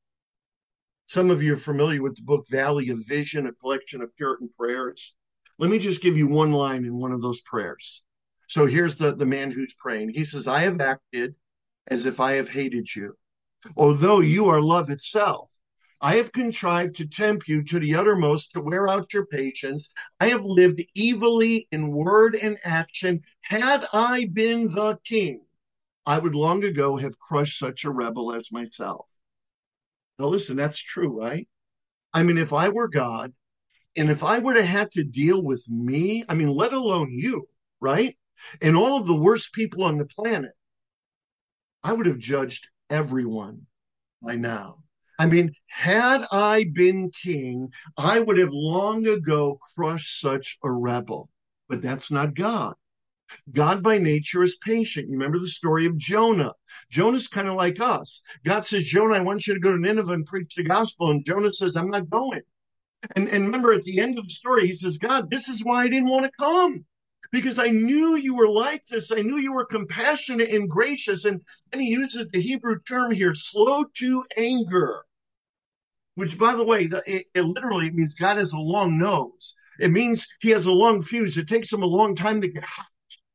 Some of you are familiar with the book Valley of Vision, a collection of Puritan prayers. Let me just give you one line in one of those prayers. So here's the, the man who's praying. He says, I have acted as if I have hated you, although you are love itself. I have contrived to tempt you to the uttermost to wear out your patience. I have lived evilly in word and action. Had I been the king, I would long ago have crushed such a rebel as myself. Now listen, that's true, right? I mean, if I were God, and if I were to have to deal with me, I mean, let alone you, right? And all of the worst people on the planet, I would have judged everyone by now. I mean, had I been king, I would have long ago crushed such a rebel. But that's not God. God by nature is patient. You remember the story of Jonah. Jonah's kind of like us. God says, Jonah, I want you to go to Nineveh and preach the gospel. And Jonah says, I'm not going. And, and remember at the end of the story, he says, God, this is why I didn't want to come. Because I knew you were like this. I knew you were compassionate and gracious. And then he uses the Hebrew term here, slow to anger, which, by the way, it, it literally means God has a long nose. It means he has a long fuse. It takes him a long time to get hot.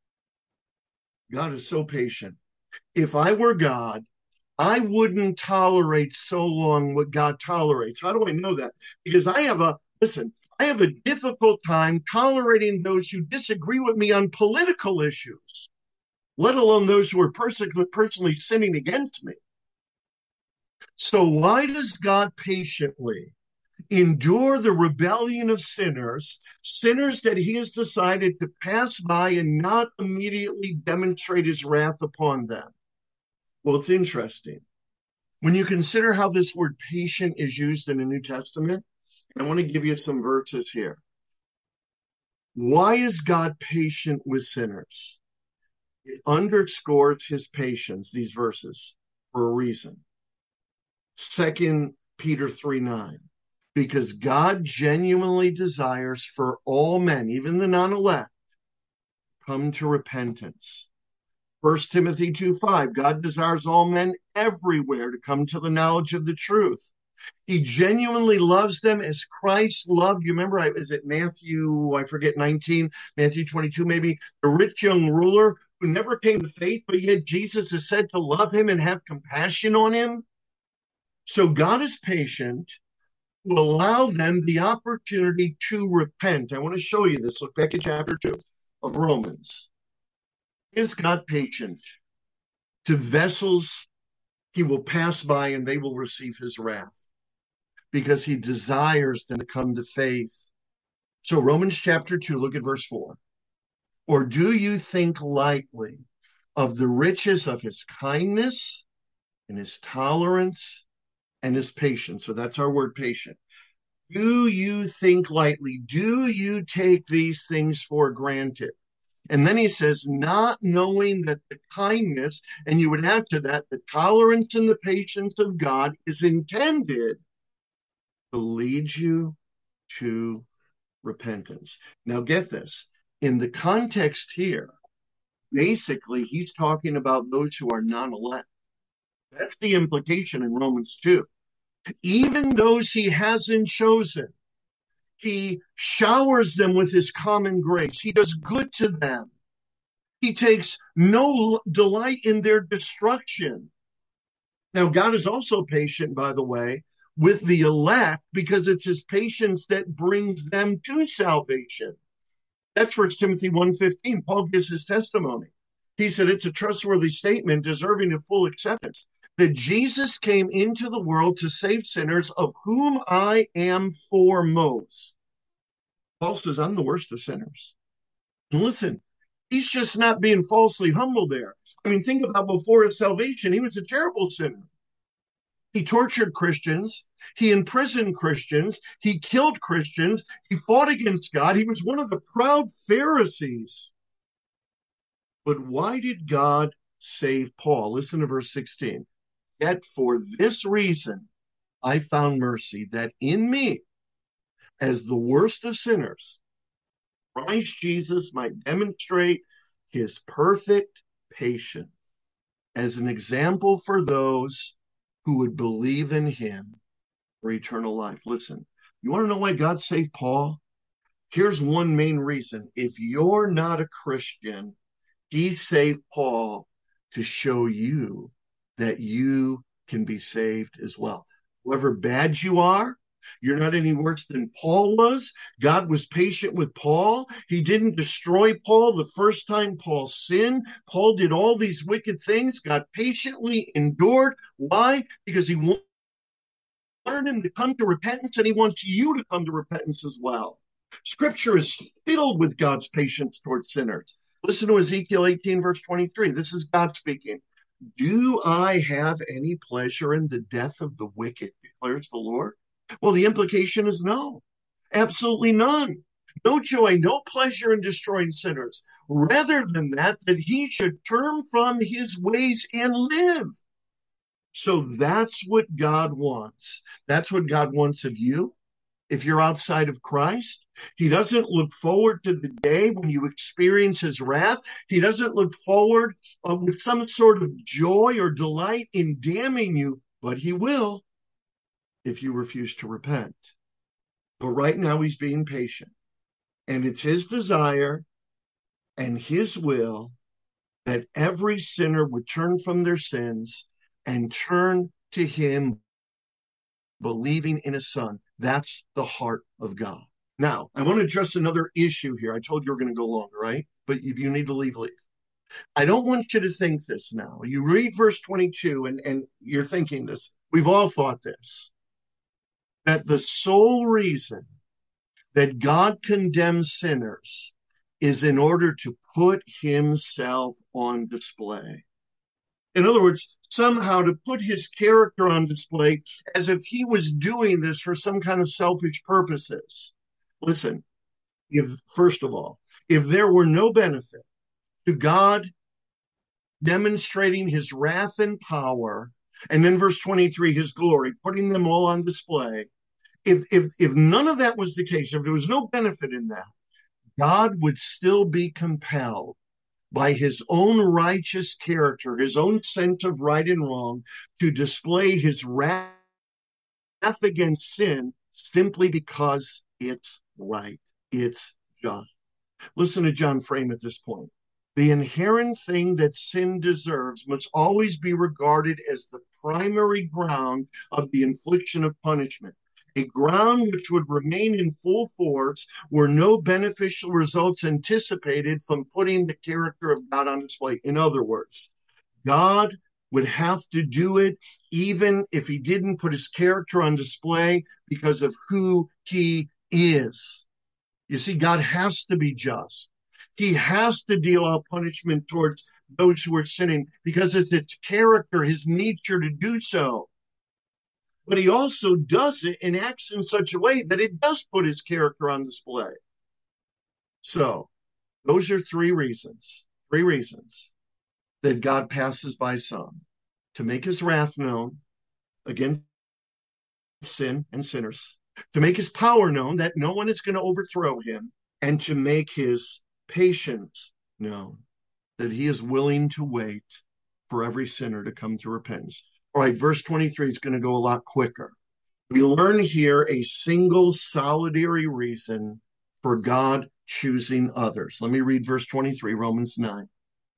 God is so patient. If I were God, I wouldn't tolerate so long what God tolerates. How do I know that? Because I have a, listen, I have a difficult time tolerating those who disagree with me on political issues, let alone those who are personally, personally sinning against me. So why does God patiently endure the rebellion of sinners, sinners that he has decided to pass by and not immediately demonstrate his wrath upon them. Well, it's interesting. When you consider how this word patient is used in the New Testament, I want to give you some verses here. Why is God patient with sinners? It underscores his patience, these verses, for a reason. Second Peter three nine. Because God genuinely desires for all men, even the non-elect, come to repentance. First Timothy two five, God desires all men everywhere to come to the knowledge of the truth. He genuinely loves them as Christ loved. You remember, is it Matthew, I forget, nineteen, Matthew twenty-two maybe, the rich young ruler who never came to faith, but yet Jesus is said to love him and have compassion on him. So God is patient to allow them the opportunity to repent. I want to show you this. Look back at chapter two of Romans. Is God patient to vessels he will pass by and they will receive his wrath because he desires them to come to faith? So Romans chapter two, look at verse four. Or do you think lightly of the riches of his kindness and his tolerance and his patience? So that's our word, patient. Do you think lightly? Do you take these things for granted? And then he says, not knowing that the kindness, and you would add to that, the tolerance and the patience of God is intended to lead you to repentance. Now get this. In the context here, basically, he's talking about those who are non-elect. That's the implication in Romans two. Even those he hasn't chosen, he showers them with his common grace. He does good to them. He takes no delight in their destruction. Now, God is also patient, by the way, with the elect because it's his patience that brings them to salvation. That's First Timothy one fifteen. Paul gives his testimony. He said it's a trustworthy statement deserving of full acceptance that Jesus came into the world to save sinners, of whom I am foremost. Paul says, I'm the worst of sinners. And listen, he's just not being falsely humble there. I mean, think about before his salvation, he was a terrible sinner. He tortured Christians. He imprisoned Christians. He killed Christians. He fought against God. He was one of the proud Pharisees. But why did God save Paul? Listen to verse sixteen. Yet for this reason, I found mercy, that in me, as the worst of sinners, Christ Jesus might demonstrate his perfect patience as an example for those who would believe in him for eternal life. Listen, you want to know why God saved Paul? Here's one main reason. If you're not a Christian, he saved Paul to show you that you can be saved as well. However bad you are, you're not any worse than Paul was. God was patient with Paul. He didn't destroy Paul the first time Paul sinned. Paul did all these wicked things. God patiently endured. Why? Because he wanted him to come to repentance, and he wants you to come to repentance as well. Scripture is filled with God's patience towards sinners. Listen to Ezekiel eighteen, verse twenty-three. This is God speaking. Do I have any pleasure in the death of the wicked, declares the Lord? Well, the implication is no, absolutely none. No joy, no pleasure in destroying sinners. Rather than that, that he should turn from his ways and live. So that's what God wants. That's what God wants of you. If you're outside of Christ, he doesn't look forward to the day when you experience his wrath. He doesn't look forward uh, with some sort of joy or delight in damning you, but he will if you refuse to repent. But right now he's being patient. And it's his desire and his will that every sinner would turn from their sins and turn to him, believing in his son. That's the heart of God. Now, I want to address another issue here. I told you we're going to go longer, right? But if you need to leave, leave. I don't want you to think this now. You read verse twenty-two and, and you're thinking this. We've all thought this. that the sole reason that God condemns sinners is in order to put himself on display. In other words, somehow to put his character on display as if he was doing this for some kind of selfish purposes. Listen, if, first of all, if there were no benefit to God demonstrating his wrath and power, and then verse twenty-three, his glory, putting them all on display, if, if, if none of that was the case, if there was no benefit in that, God would still be compelled by his own righteous character, his own sense of right and wrong, to display his wrath against sin simply because it's right, it's just. Listen to John Frame at this point. The inherent thing that sin deserves must always be regarded as the primary ground of the infliction of punishment, a ground which would remain in full force were no beneficial results anticipated from putting the character of God on display. In other words, God would have to do it even if he didn't put his character on display because of who he is. You see, God has to be just. He has to deal out punishment towards those who are sinning because it's its character, his nature to do so. But he also does it and acts in such a way that it does put his character on display. So those are three reasons, three reasons that God passes by some: to make his wrath known against sin and sinners, to make his power known that no one is going to overthrow him, and to make his patience known that he is willing to wait for every sinner to come to repentance. All right, verse twenty-three is going to go a lot quicker. We learn here a single solitary reason for God choosing others. Let me read verse twenty-three, Romans nine.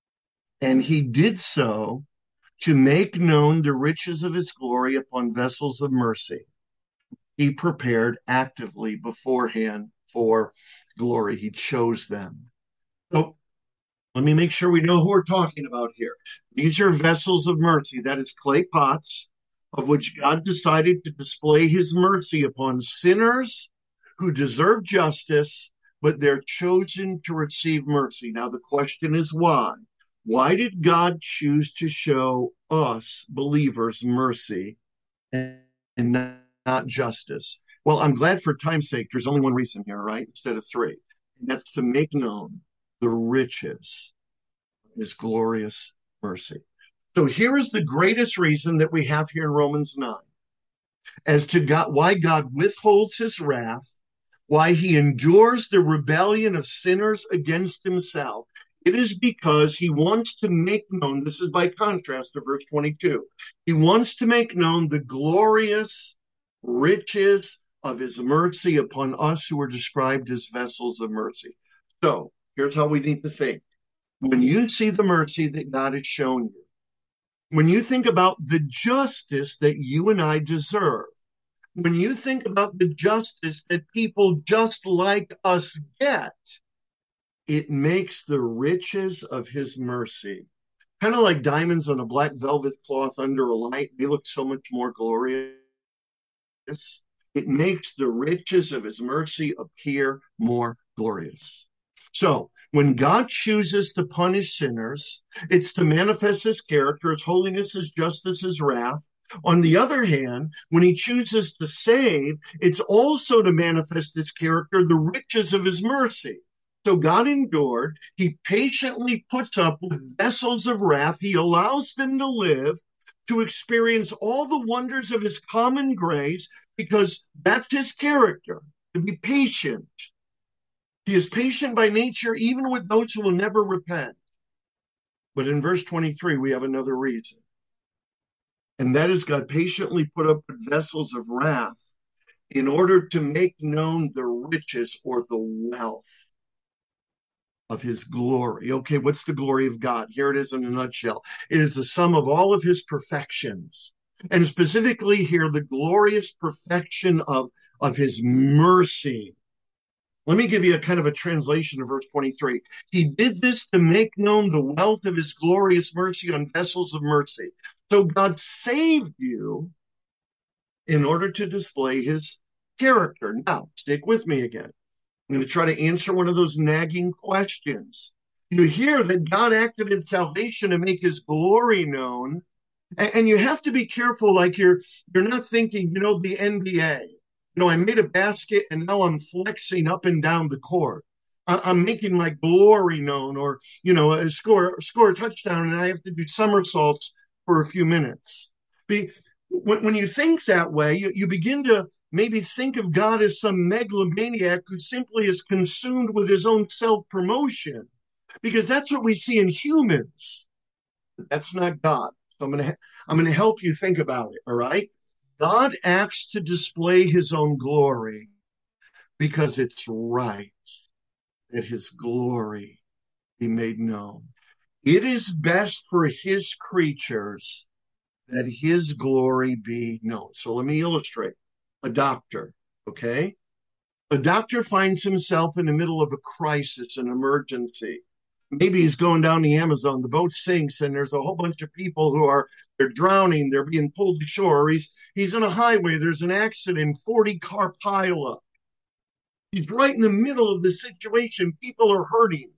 And he did so to make known the riches of his glory upon vessels of mercy. He prepared actively beforehand for glory. He chose them. So let me make sure we know who we're talking about here. These are vessels of mercy. That is clay pots of which God decided to display his mercy upon sinners who deserve justice, but they're chosen to receive mercy. Now, the question is why? Why did God choose to show us believers mercy and not justice? Well, I'm glad for time's sake, there's only one reason here, right? Instead of three. And that's to make known the riches of his glorious mercy. So here is the greatest reason that we have here in Romans nine as to God, why God withholds his wrath, why he endures the rebellion of sinners against himself. It is because he wants to make known, this is by contrast to verse twenty-two, he wants to make known the glorious riches of his mercy upon us who are described as vessels of mercy. So here's how we need to think. When you see the mercy that God has shown you, when you think about the justice that you and I deserve, when you think about the justice that people just like us get, it makes the riches of his mercy, kind of like diamonds on a black velvet cloth under a light, they look so much more glorious. It makes the riches of his mercy appear more glorious. So when God chooses to punish sinners, it's to manifest his character, his holiness, his justice, his wrath. On the other hand, when he chooses to save, it's also to manifest his character, the riches of his mercy. So God endured, he patiently puts up with vessels of wrath, he allows them to live, to experience all the wonders of his common grace, because that's his character, to be patient. He is patient by nature, even with those who will never repent. But in verse twenty-three, we have another reason. And that is God patiently put up with vessels of wrath in order to make known the riches or the wealth of his glory. Okay, what's the glory of God? Here it is in a nutshell. It is the sum of all of his perfections. And specifically here, the glorious perfection of, of his mercy. Let me give you a kind of a translation of verse twenty-three. He did this to make known the wealth of his glorious mercy on vessels of mercy. So God saved you in order to display his character. Now, stick with me again. I'm going to try to answer one of those nagging questions. You hear that God acted in salvation to make his glory known, and, and you have to be careful, like you're you're not thinking, you know, the N B A. You know, I made a basket and now I'm flexing up and down the court. I, I'm making my glory known, or you know, a score score a touchdown, and I have to do somersaults for a few minutes. Be, when, when you think that way, you, you begin to maybe think of God as some megalomaniac who simply is consumed with his own self promotion, because that's what we see in humans. That's not God. So I'm going to I'm going to help you think about it. All right. God acts to display his own glory because it's right that his glory be made known. It is best for his creatures that his glory be known. So let me illustrate. A doctor, okay? A doctor finds himself in the middle of a crisis, an emergency. Maybe he's going down the Amazon, the boat sinks, and there's a whole bunch of people who are they're drowning, they're being pulled ashore. He's he's on a highway, there's an accident, forty car pileup. He's right in the middle of the situation. People are hurting.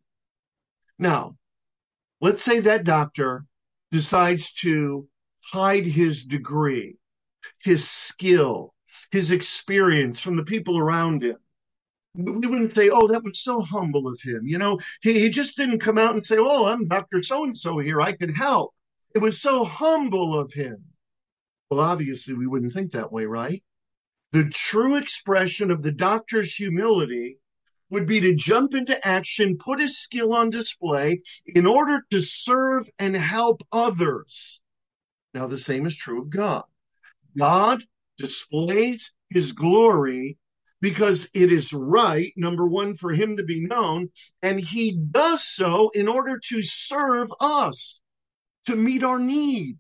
Now, let's say that doctor decides to hide his degree, his skill, his experience from the people around him. We wouldn't say, oh, that was so humble of him. You know, he, he just didn't come out and say, oh, I'm Doctor So-and-so here. I could help. It was so humble of him. Well, obviously, we wouldn't think that way, right? The true expression of the doctor's humility would be to jump into action, put his skill on display in order to serve and help others. Now, the same is true of God. God displays his glory because it is right, number one, for him to be known, and he does so in order to serve us, to meet our need.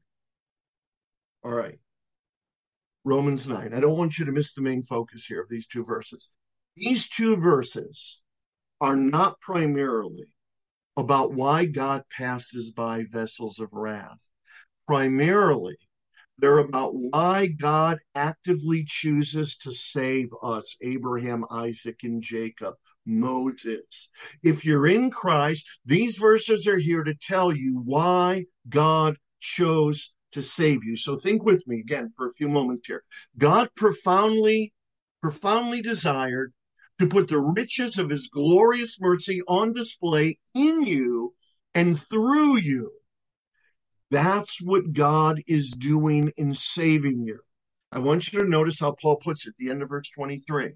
All right. Romans nine. I don't want you to miss the main focus here of these two verses. These two verses are not primarily about why God passes by vessels of wrath. Primarily, they're about why God actively chooses to save us, Abraham, Isaac, and Jacob, Moses. If you're in Christ, these verses are here to tell you why God chose to save you. So think with me again for a few moments here. God profoundly, profoundly desired to put the riches of his glorious mercy on display in you and through you. That's what God is doing in saving you. I want you to notice how Paul puts it at the end of verse twenty-three.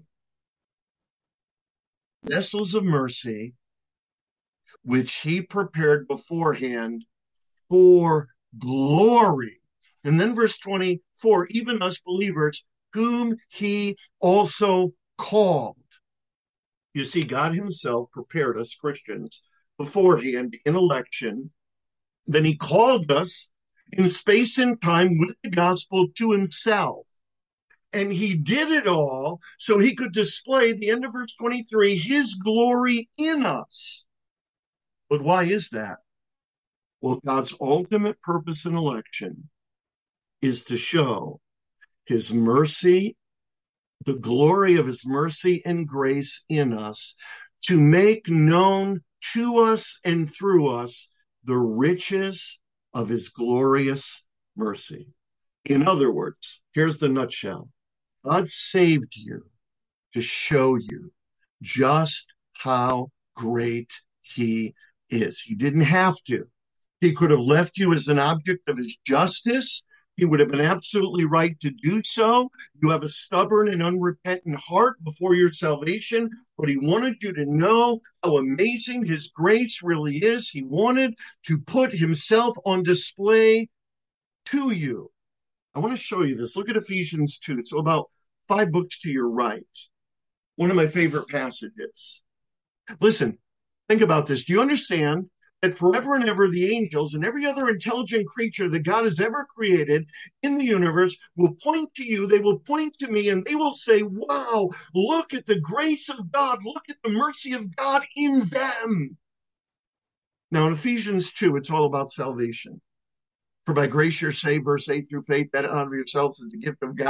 Vessels of mercy, which he prepared beforehand for glory. And then verse twenty-four, even us believers, whom he also called. You see, God himself prepared us Christians beforehand in election. Then he called us in space and time with the gospel to himself. And he did it all so he could display, at the end of verse twenty-three, his glory in us. But why is that? Well, God's ultimate purpose in election is to show his mercy, the glory of his mercy and grace in us, to make known to us and through us the riches of his glorious mercy. In other words, here's the nutshell. God saved you to show you just how great he is. He didn't have to. He could have left you as an object of his justice. He would have been absolutely right to do so. You have a stubborn and unrepentant heart before your salvation, but he wanted you to know how amazing his grace really is. He wanted to put himself on display to you. I want to show you this. Look at Ephesians two. It's about five books to your right. One of my favorite passages. Listen, think about this. Do you understand that forever and ever the angels and every other intelligent creature that God has ever created in the universe will point to you, they will point to me, and they will say, wow, look at the grace of God, look at the mercy of God in them. Now in Ephesians two, it's all about salvation. For by grace you're saved, verse eight through faith, that out of yourselves is the gift of God,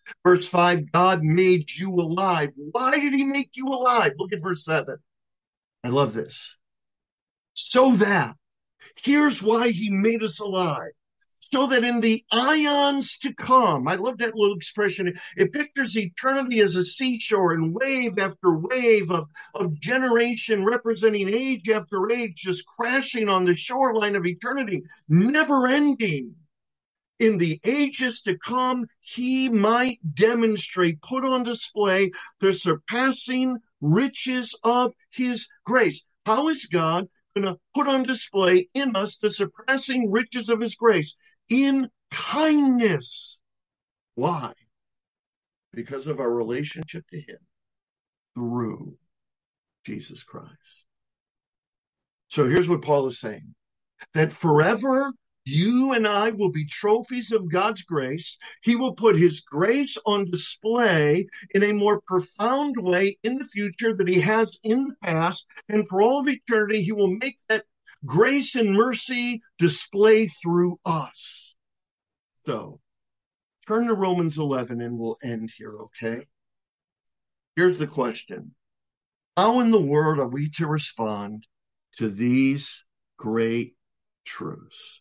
Verse five, God made you alive. Why did he make you alive? Look at verse seven. I love this. So that, here's why he made us alive. So that in the ions to come, I love that little expression. It pictures eternity as a seashore and wave after wave of, of generation representing age after age, just crashing on the shoreline of eternity, never ending. In the ages to come, he might demonstrate, put on display the surpassing riches of his grace. How is God going to put on display in us the surpassing riches of his grace? In kindness. Why? Because of our relationship to him through Jesus Christ. So here's what Paul is saying, that forever you and I will be trophies of God's grace. He will put his grace on display in a more profound way in the future than he has in the past. And for all of eternity, he will make that grace and mercy display through us. So turn to Romans eleven and we'll end here, okay? Here's the question. How in the world are we to respond to these great truths?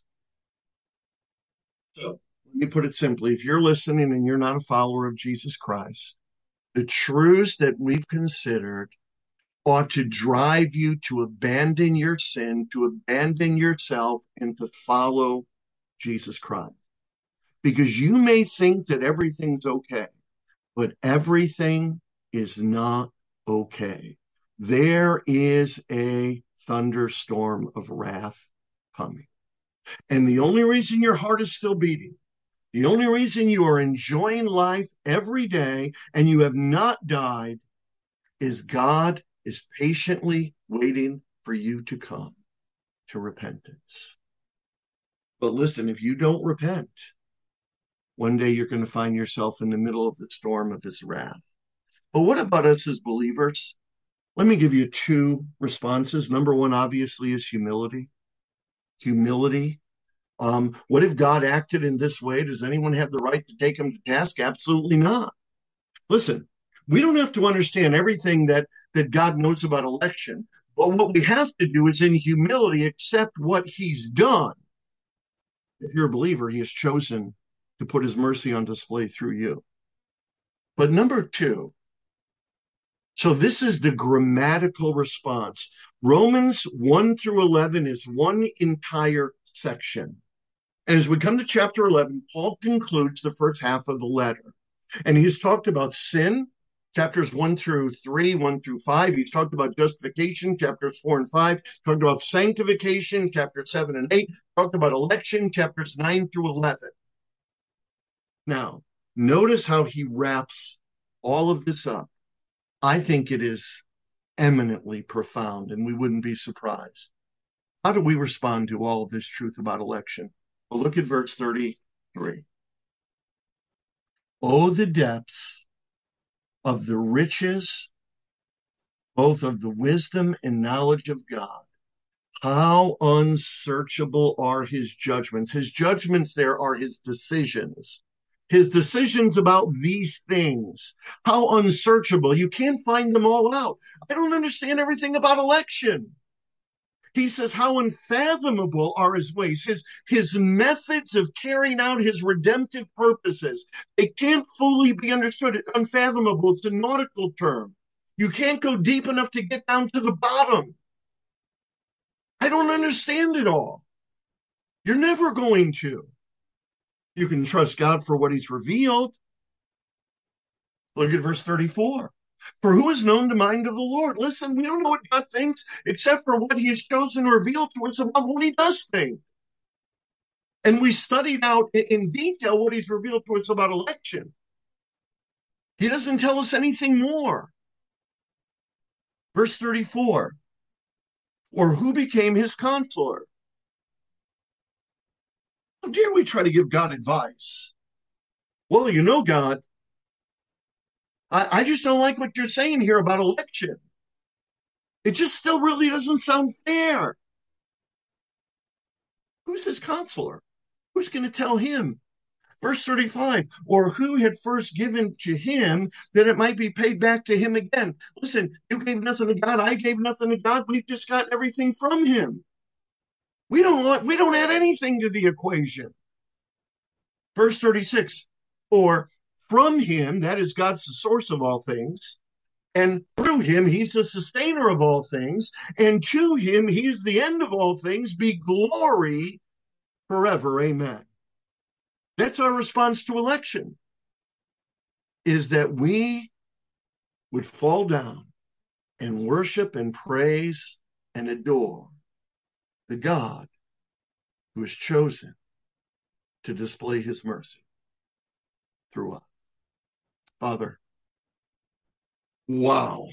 So let me put it simply. If you're listening and you're not a follower of Jesus Christ, the truths that we've considered ought to drive you to abandon your sin, to abandon yourself, and to follow Jesus Christ. Because you may think that everything's okay, but everything is not okay. There is a thunderstorm of wrath coming. And the only reason your heart is still beating, the only reason you are enjoying life every day and you have not died is God is patiently waiting for you to come to repentance. But listen, if you don't repent, one day you're going to find yourself in the middle of the storm of his wrath. But what about us as believers? Let me give you two responses. Number one, obviously, is humility. Humility. Um, what if God acted in this way? Does anyone have the right to take him to task? Absolutely not. Listen, we don't have to understand everything that, that God knows about election, but what we have to do is in humility accept what he's done. If you're a believer, he has chosen to put his mercy on display through you. But number two, so this is the grammatical response. Romans one through eleven is one entire section. And as we come to chapter eleven, Paul concludes the first half of the letter. And he's talked about sin, chapters one through three, one through five. He's talked about justification, chapters four and five. Talked about sanctification, chapters seven and eight. Talked about election, chapters nine through eleven. Now, notice how he wraps all of this up. I think it is eminently profound, and we wouldn't be surprised. How do we respond to all of this truth about election? Well, look at verse thirty-three. Oh, the depths of the riches, both of the wisdom and knowledge of God. How unsearchable are his judgments. His judgments there are his decisions. His decisions about these things. How unsearchable. You can't find them all out. I don't understand everything about election. He says how unfathomable are his ways, his, his methods of carrying out his redemptive purposes. They can't fully be understood. Unfathomable, it's a nautical term. You can't go deep enough to get down to the bottom. I don't understand it all. You're never going to. You can trust God for what he's revealed. Look at verse thirty-four. For who has known the mind of the Lord? Listen, we don't know what God thinks except for what he has chosen to reveal to us about what he does think. And we studied out in detail what he's revealed to us about election. He doesn't tell us anything more. Verse thirty-four. Or who became his counselor? How dare we try to give God advice? Well, you know, God, I, I just don't like what you're saying here about election. It just still really doesn't sound fair. Who's his counselor? Who's going to tell him? Verse thirty-five, or who had first given to him that it might be paid back to him again? Listen, you gave nothing to God. I gave nothing to God. We've just got everything from him. We don't want, we don't add anything to the equation. Verse thirty-six, or from him, that is God's the source of all things, and through him, he's the sustainer of all things, and to him, he's the end of all things, be glory forever. Amen. That's our response to election, is that we would fall down and worship and praise and adore the God who has chosen to display his mercy through us. Father, wow.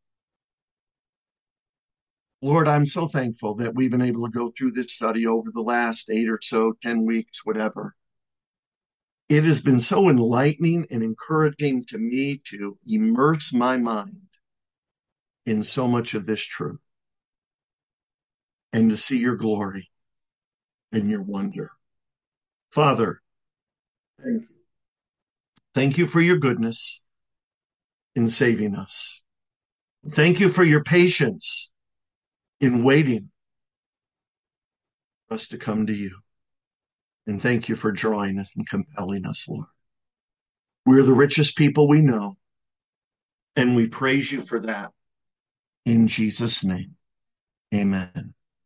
Lord, I'm so thankful that we've been able to go through this study over the last eight or so, ten weeks, whatever. It has been so enlightening and encouraging to me to immerse my mind in so much of this truth and to see your glory and your wonder. Father, thank you. Thank you for your goodness in saving us. Thank you for your patience in waiting for us to come to you. And thank you for drawing us and compelling us, Lord. We're the richest people we know, and we praise you for that. In Jesus' name, amen.